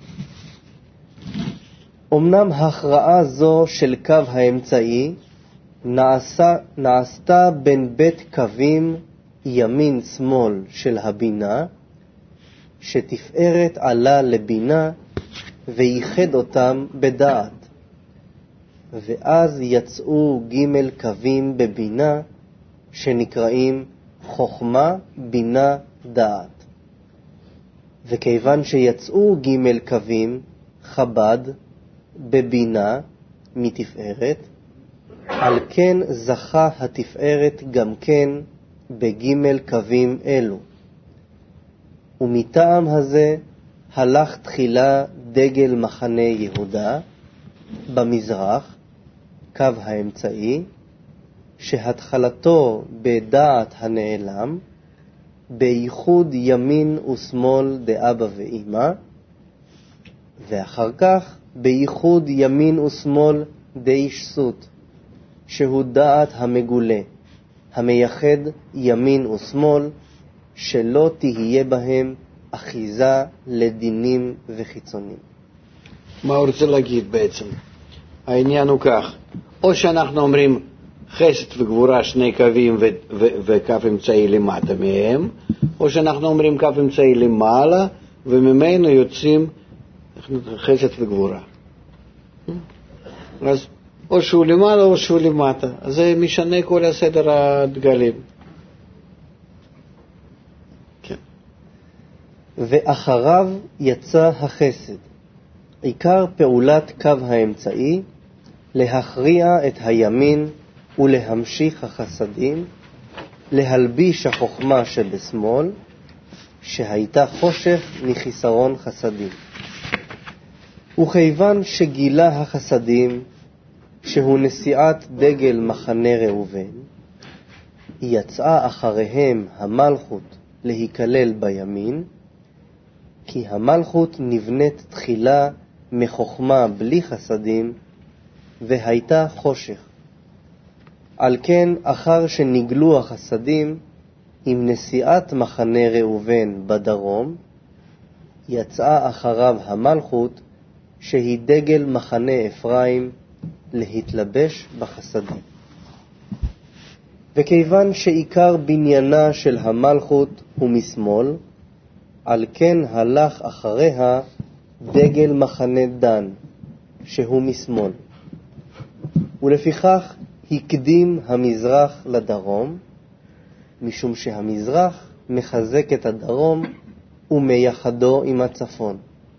אמנם ההכרעה זו של קו האמצעי נעשה, נעשתה בין בית קווים ימין-שמאל של הבינה, שתפארת עלה לבינה וייחד אותם בדעת. ואז יצאו ג' קווים בבינה שנקראים חוכמה, בינה, דעת. וכיוון שיצאו ג' קווים חב"ד בבינה מתפארת, על כן זכה התפארת גם כן בג' קווים אלו. ומטעם הזה הלך תחילה דגל מחנה יהודה במזרח, קו האמצעי, שהתחלתו בדעת הנעלם, בייחוד ימין ושמאל דאבא ואמא, ואחר כך בייחוד ימין ושמאל דאיש סות, שהוא דעת המגולה, המייחד ימין ושמאל, שלא תהיה בהם אחיזה לדינים וחיצונים. מה הוא רוצה להגיד בעצם? העניין הוא כך, או שאנחנו אומרים חסד וגבורה שני קווים ו- ו- וקו אמצעי למטה מהם, או שאנחנו אומרים קו אמצעי למעלה וממנו יוצאים חסד וגבורה. אז או שהוא למעלה או שהוא למטה, אז זה משנה כל הסדר הדגלים. כן. ואחריו יצא החסד. עיקר פעולת קו האמצעי להכריע את הימין ולהמשיך החסדים, להלביש החוכמה שבשמאל, שהייתה חושך מחיסרון חסדים. וכיוון שגילה החסדים, שהוא נשיאת דגל מחנה ראובן, יצאה אחריהם המלכות להיכלל בימין, כי המלכות נבנית תחילה מחוכמה בלי חסדים, והייתה חושך. על כן, אחר שנגלו החסדים, עם נשיאת מחנה ראובן בדרום, יצאה אחריו המלכות, שהיא דגל מחנה אפרים, להתלבש בחסדים. וכיוון שעיקר בניינה של המלכות הוא משמאל, על כן הלך אחריה דגל מחנה דן, שהוא משמאל. ולפיכך הקדים המזרח לדרום, משום שהמזרח מחזק את הדרום ומייחדו עם הצפון.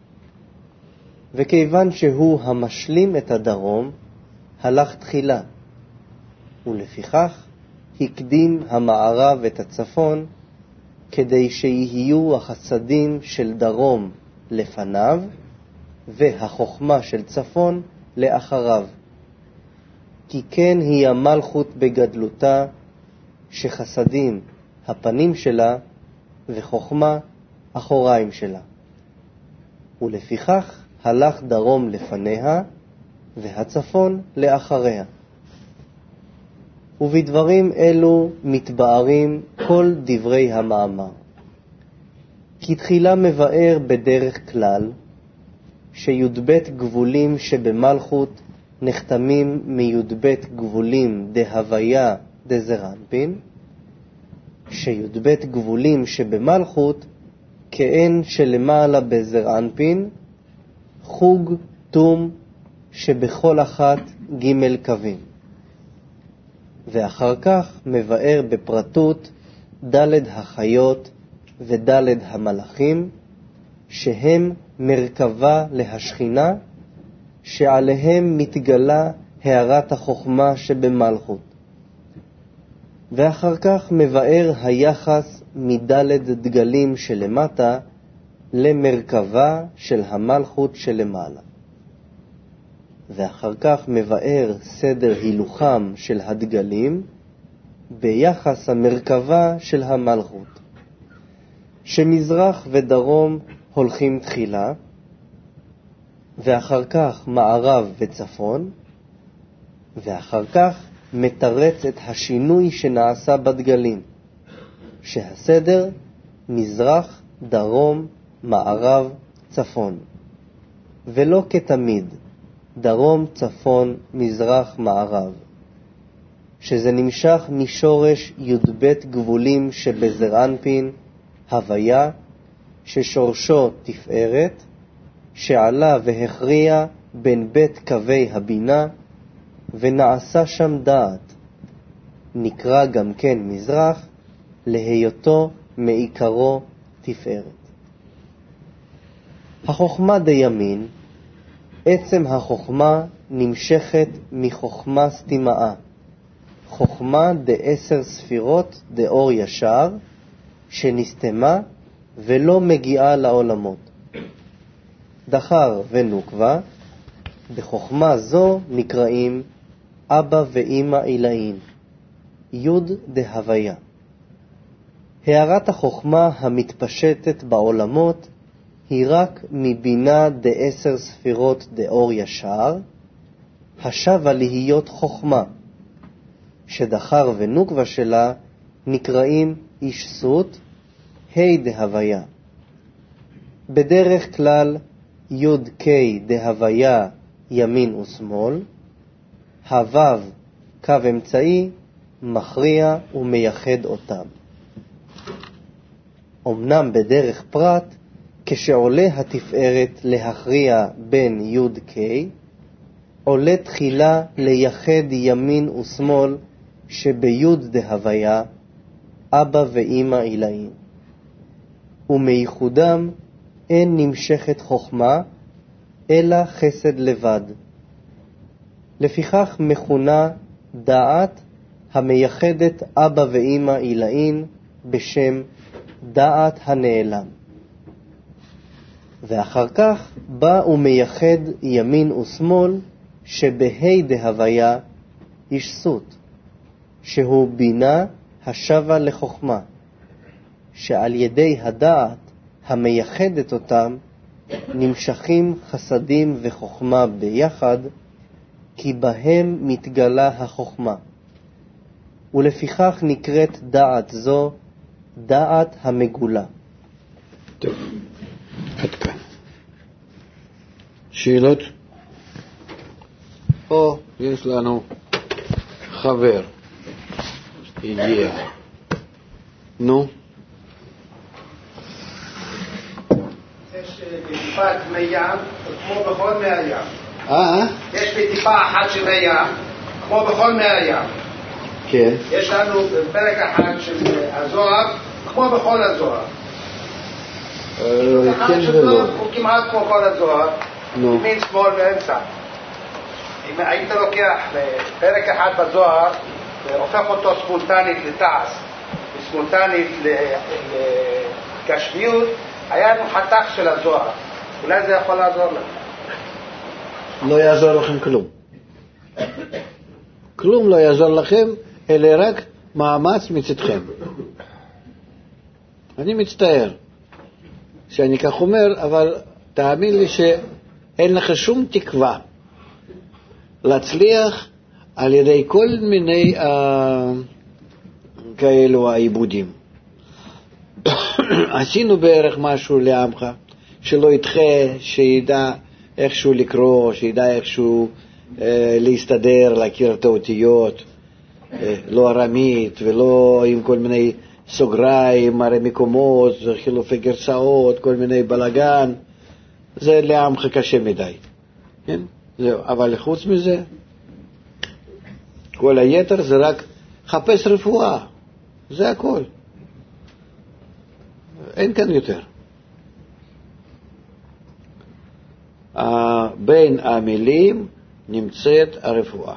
וכיוון שהוא המשלים את הדרום, הלך תחילה, ולפיכך הקדים המערב את הצפון, כדי שיהיו החסדים של דרום לפניו, והחוכמה של צפון לאחריו. כי כן היא המלכות בגדלותה, שחסדים הפנים שלה, וחוכמה אחוריים שלה. ולפיכך הלך דרום לפניה, והצפון לאחריה. ובדברים אלו מתבארים כל דברי המאמר. כי תחילה מבאר בדרך כלל, שי"ב גבולים שבמלכות נחתמים מי"ב גבולים דהוויה דזרנפין, שי"ב גבולים שבמלכות כאין שלמעלה בזרנפין, חוג תום שבכל אחת ג' קווים. ואחר כך מבאר בפרטות ד' החיות וד' המלאכים, שהם מרכבה להשכינה, שעליהם מתגלה הערת החוכמה שבמלכות. ואחר כך מבאר היחס מדלת דגלים שלמטה למרכבה של המלכות שלמעלה. ואחר כך מבאר סדר הילוכם של הדגלים ביחס המרכבה של המלכות, שמזרח ודרום הולכים תחילה, ואחר כך מערב וצפון, ואחר כך מתרץ את השינוי שנעשה בדגלים, שהסדר מזרח, דרום, מערב, צפון, ולא כתמיד דרום, צפון, מזרח, מערב, שזה נמשך משורש י"ב גבולים שבזרנפין, הוויה, ששורשו תפארת, שעלה והכריע בין בית קווי הבינה, ונעשה שם דעת, נקרא גם כן מזרח, להיותו מעיקרו תפארת. החוכמה דימין, עצם החוכמה נמשכת מחוכמה סתימאה, חוכמה דעשר ספירות דאור ישר, שנסתמה ולא מגיעה לעולמות. דחר ונוקבה, בחוכמה זו נקראים אבא ואמא עילאין, יוד דהוויה. הערת החוכמה המתפשטת בעולמות היא רק מבינה דעשר ספירות דאור ישר, השבה להיות חוכמה, שדחר ונוקבה שלה נקראים איש סות, ה' דהוויה. בדרך כלל יוד קי דהוויה ימין ושמאל, הוו קו אמצעי מכריע ומייחד אותם. אמנם בדרך פרט, כשעולה התפארת להכריע בין יוד קי, עולה תחילה לייחד ימין ושמאל שביוד דהוויה, אבא ואמא עילאים. ומייחודם אין נמשכת חוכמה, אלא חסד לבד. לפיכך מכונה דעת המייחדת אבא ואמא עילאין בשם דעת הנעלם. ואחר כך בא ומייחד ימין ושמאל שבהי דהוויה ישסות, שהוא בינה השווה לחוכמה, שעל ידי הדעת המייחדת אותם נמשכים חסדים וחוכמה ביחד, כי בהם מתגלה החוכמה, ולפיכך נקראת דעת זו דעת המגולה. טוב, עד כאן. שאלות? או, יש לנו חבר, הגיע. נו? יש בטיפת מי ים, כמו בכל מי הים. אה? יש בטיפה אחת של מי ים, כמו בכל מי הים. כן. יש לנו פרק אחד של הזוהר, כמו בכל הזוהר. כן ולא. הוא כמעט כמו כל הזוהר, נו. ימין, שמאל ואמצע. אם היית לוקח פרק אחד בזוהר, והופך אותו ספונטנית לתעש, וספונטנית לגשמיות, היה לנו חתך של הזוהר. אולי זה יכול לעזור לנו. לא יעזור לכם כלום. כלום לא יעזור לכם, אלא רק מאמץ מצדכם. אני מצטער שאני כך אומר, אבל תאמין לי שאין לך שום תקווה להצליח על ידי כל מיני אה, כאלו העיבודים. עשינו בערך משהו לעמך, שלא ידחה, שידע איכשהו לקרוא, שידע איכשהו אה, להסתדר, להכיר את האותיות, אה, לא ארמית ולא עם כל מיני סוגריים, הרי מקומות, חילופי גרסאות, כל מיני בלגן. זה לעמך קשה מדי. כן? זהו. אבל חוץ מזה, כל היתר זה רק חפש רפואה. זה הכל. אין כאן יותר. בין המילים נמצאת הרפואה.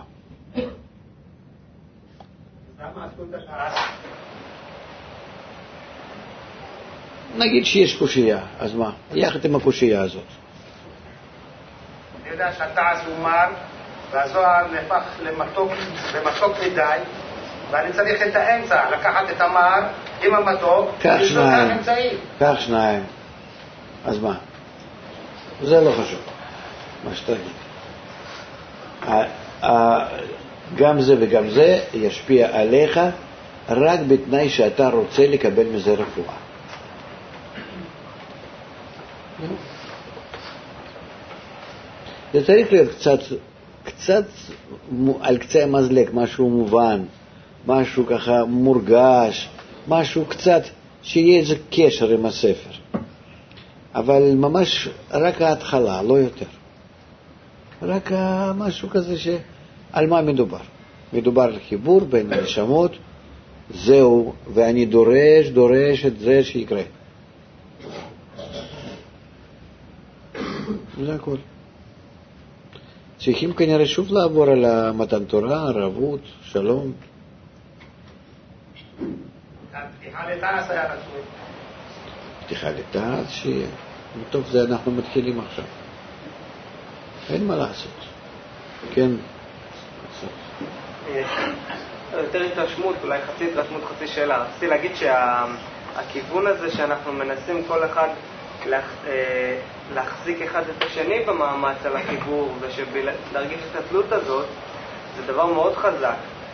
נגיד שיש קושייה, אז מה? יחד עם הקושייה הזאת. אני יודע שהתעש הוא מר, והזוהר נהפך למתוק, למתוק מדי, ואני צריך את האמצע, לקחת את המר עם המתוק, כך שניים, כך שניים. אז מה? זה לא חשוב, מה שתגיד. גם זה וגם זה ישפיע עליך רק בתנאי שאתה רוצה לקבל מזה רפואה. זה צריך להיות קצת, קצת על קצה המזלג, משהו מובן, משהו ככה מורגש, משהו קצת שיהיה איזה קשר עם הספר. אבל ממש רק ההתחלה, לא יותר. רק משהו כזה שעל מה מדובר. מדובר על חיבור בין הנשמות, זהו, ואני דורש, דורש את זה שיקרה. זה הכל. צריכים כנראה שוב לעבור על מתן תורה, ערבות, שלום. פתיחה לתעש היה רצוי. פתיחה לתעש, שיהיה. טוב, זה אנחנו מתחילים עכשיו. אין מה לעשות. כן. יותר התרשמות, אולי חצי התרשמות, חצי שאלה. רציתי להגיד שהכיוון הזה שאנחנו מנסים כל אחד להחזיק אחד את השני במאמץ על החיבור ולהרגיש את התלות הזאת, זה דבר מאוד חזק.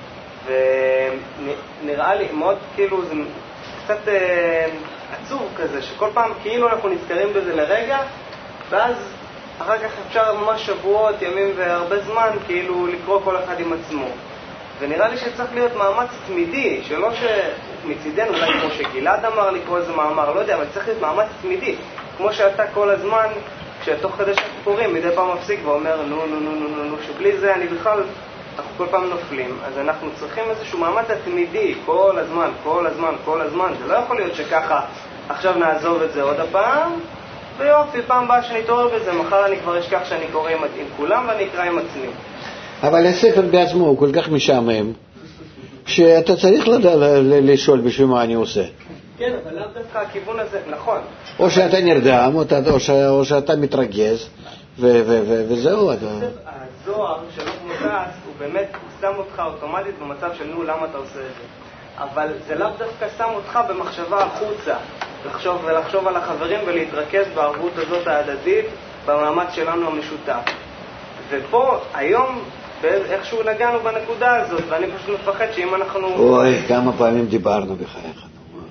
ונראה לי מאוד כאילו זה קצת עצוב כזה, שכל פעם כאילו אנחנו נזכרים בזה לרגע, ואז אחר כך אפשר ממש שבועות, ימים והרבה זמן כאילו לקרוא כל אחד עם עצמו. ונראה לי שצריך להיות מאמץ תמידי, שלא שמצידנו, אולי כמו שגלעד אמר לקרוא איזה מאמר, לא יודע, אבל צריך להיות מאמץ תמידי. כמו שאתה כל הזמן, כשתוך כדי שאנחנו קוראים, מדי פעם מפסיק ואומר נו נו נו נו נו נו, שבלי זה אני בכלל, אנחנו כל פעם נופלים. אז אנחנו צריכים איזשהו מאמץ תמידי, כל הזמן, כל הזמן, כל הזמן. זה לא יכול להיות שככה, עכשיו נעזוב את זה עוד הפעם, ויופי, פעם באה שנתעורר בזה, מחר אני כבר אשכח שאני קורא עם, עם כולם ואני אקרא עם עצמי. אבל הספר בעצמו הוא כל כך משעמם, שאתה צריך לשאול בשביל מה אני עושה. כן, אבל לאו דווקא הכיוון הזה, נכון. או שאתה נרדם, או שאתה מתרגז, וזהו. הזוהר שלא מודס, הוא באמת שם אותך אוטומטית במצב של נו, למה אתה עושה את זה? אבל זה לאו דווקא שם אותך במחשבה החוצה, לחשוב ולחשוב על החברים ולהתרכז בערבות הזאת ההדדית, במאמץ שלנו המשותף. ופה, היום, איכשהו נגענו בנקודה הזאת, ואני פשוט מפחד שאם אנחנו... אוי, כמה פעמים דיברנו בחייך.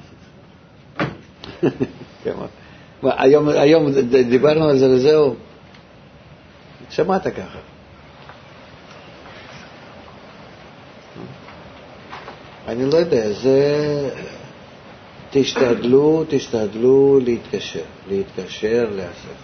היום, היום דיברנו על זה וזהו. שמעת ככה. אני לא יודע, זה... תשתדלו, תשתדלו להתקשר, להתקשר לאסף.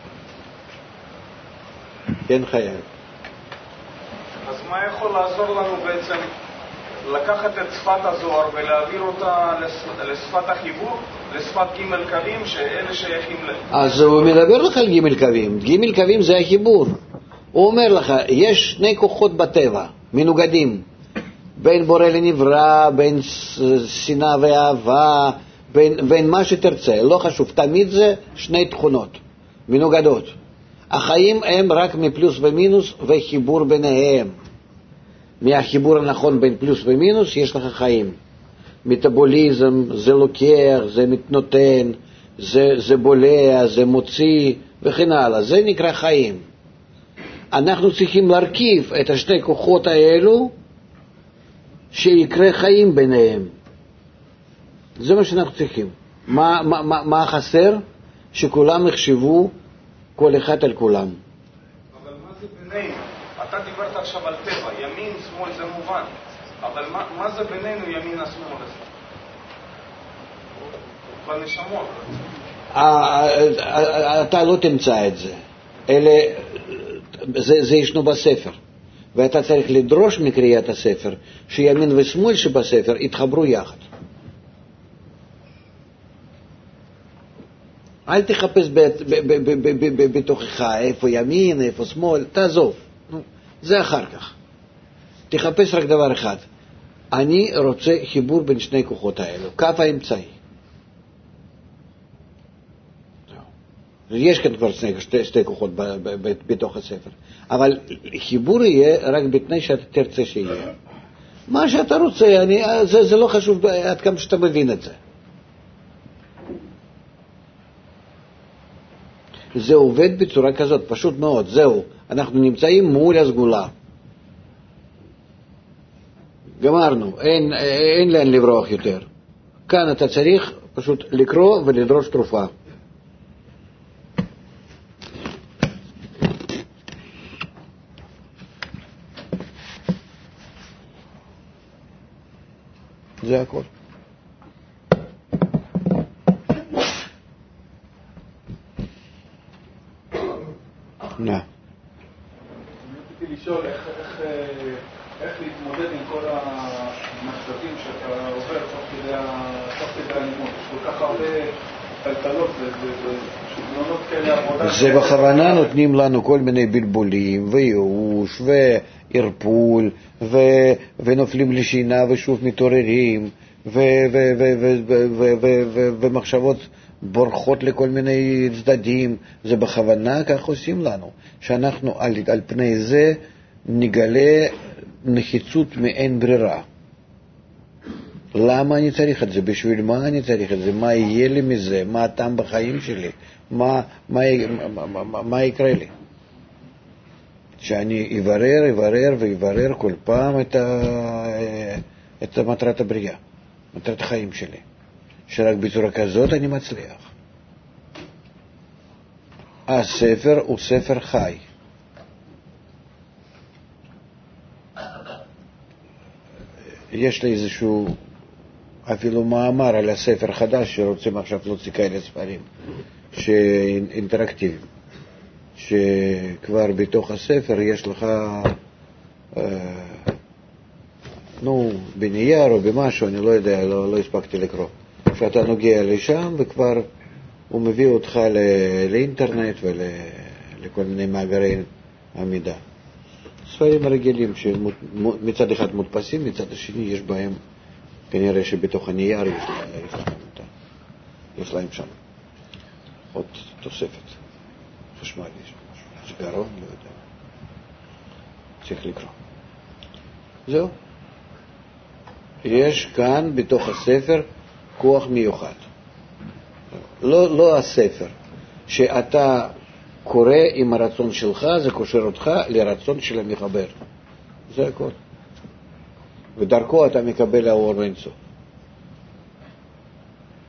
כן חייב. אז מה יכול לעזור לנו בעצם לקחת את שפת הזוהר ולהעביר אותה לשפת החיבור, לשפת ג' קווים שאלה שייכים ל... אז הוא מדבר לך על ג' קווים. ג' קווים זה החיבור. הוא אומר לך, יש שני כוחות בטבע, מנוגדים. בין בורא לנברא, בין שנאה ואהבה, בין, בין מה שתרצה, לא חשוב, תמיד זה שני תכונות, מנוגדות. החיים הם רק מפלוס ומינוס וחיבור ביניהם. מהחיבור הנכון בין פלוס ומינוס יש לך חיים. מטאבוליזם זה לוקח, זה מתנותן, זה, זה בולע, זה מוציא וכן הלאה, זה נקרא חיים. אנחנו צריכים להרכיב את השתי כוחות האלו שיקרה חיים ביניהם. זה מה שאנחנו צריכים. מה, מה, מה, מה חסר? שכולם יחשבו כל אחד על כולם. אבל מה זה בינינו? אתה דיברת עכשיו על טבע, ימין, שמאל זה מובן. אבל מה, מה זה בינינו ימין השמאל הזה? בנשמות. אתה לא תמצא את זה. אלה, זה, זה ישנו בספר. ואתה צריך לדרוש מקריאת הספר שימין ושמאל שבספר יתחברו יחד. אל תחפש בתוכך איפה ימין, איפה שמאל, תעזוב. זה אחר כך. תחפש רק דבר אחד. אני רוצה חיבור בין שני כוחות האלו, קו האמצעי. יש כאן כבר שתי, שתי כוחות ב, ב, ב, בתוך הספר. אבל חיבור יהיה רק בתנאי שאתה תרצה שיהיה. מה שאתה רוצה, אני, זה, זה לא חשוב עד כמה שאתה מבין את זה. זה עובד בצורה כזאת, פשוט מאוד, זהו. אנחנו נמצאים מול הסגולה. גמרנו, אין, אין לאן לברוח יותר. כאן אתה צריך פשוט לקרוא ולדרוש תרופה. זה הכל. נא. רציתי לשאול איך, איך, איך להתמודד עם כל המצבים שאתה עובר תוך כדי הלימוד. יש כל כך הרבה טלטלות ושגנונות כאלה עבודה. זה בכוונה נותנים לנו כל מיני בלבולים וייאוש וערפול ונופלים לשינה ושוב מתעוררים ומחשבות בורחות לכל מיני צדדים. זה בכוונה כך עושים לנו, שאנחנו על, על פני זה נגלה נחיצות מאין ברירה. למה אני צריך את זה? בשביל מה אני צריך את זה? מה יהיה לי מזה? מה הטעם בחיים שלי? מה, מה, מה, מה, מה, מה יקרה לי? שאני אברר, אברר ואברר כל פעם את, ה, את מטרת הבריאה, מטרת החיים שלי. שרק בצורה כזאת אני מצליח. הספר הוא ספר חי. יש לי איזשהו אפילו מאמר על הספר חדש שרוצים עכשיו להוציא כאלה ספרים שאינטראקטיביים, שכבר בתוך הספר יש לך אה, נו בנייר או במשהו, אני לא יודע, לא, לא הספקתי לקרוא, שאתה נוגע לשם וכבר הוא מביא אותך ל- לאינטרנט ולכל מיני מאגרי המידע. ספרים רגילים שמצד אחד מודפסים, מצד השני יש בהם, כנראה שבתוך הנייר יש להם, יש להם שם עוד תוספת חשמל, יש משהו, סגרון, לא יודע, צריך לקרוא. זהו. יש כאן בתוך הספר כוח מיוחד. לא, לא הספר, שאתה קורא עם הרצון שלך, זה קושר אותך לרצון של המחבר. זה הכל. ודרכו אתה מקבל האור ואינסוף.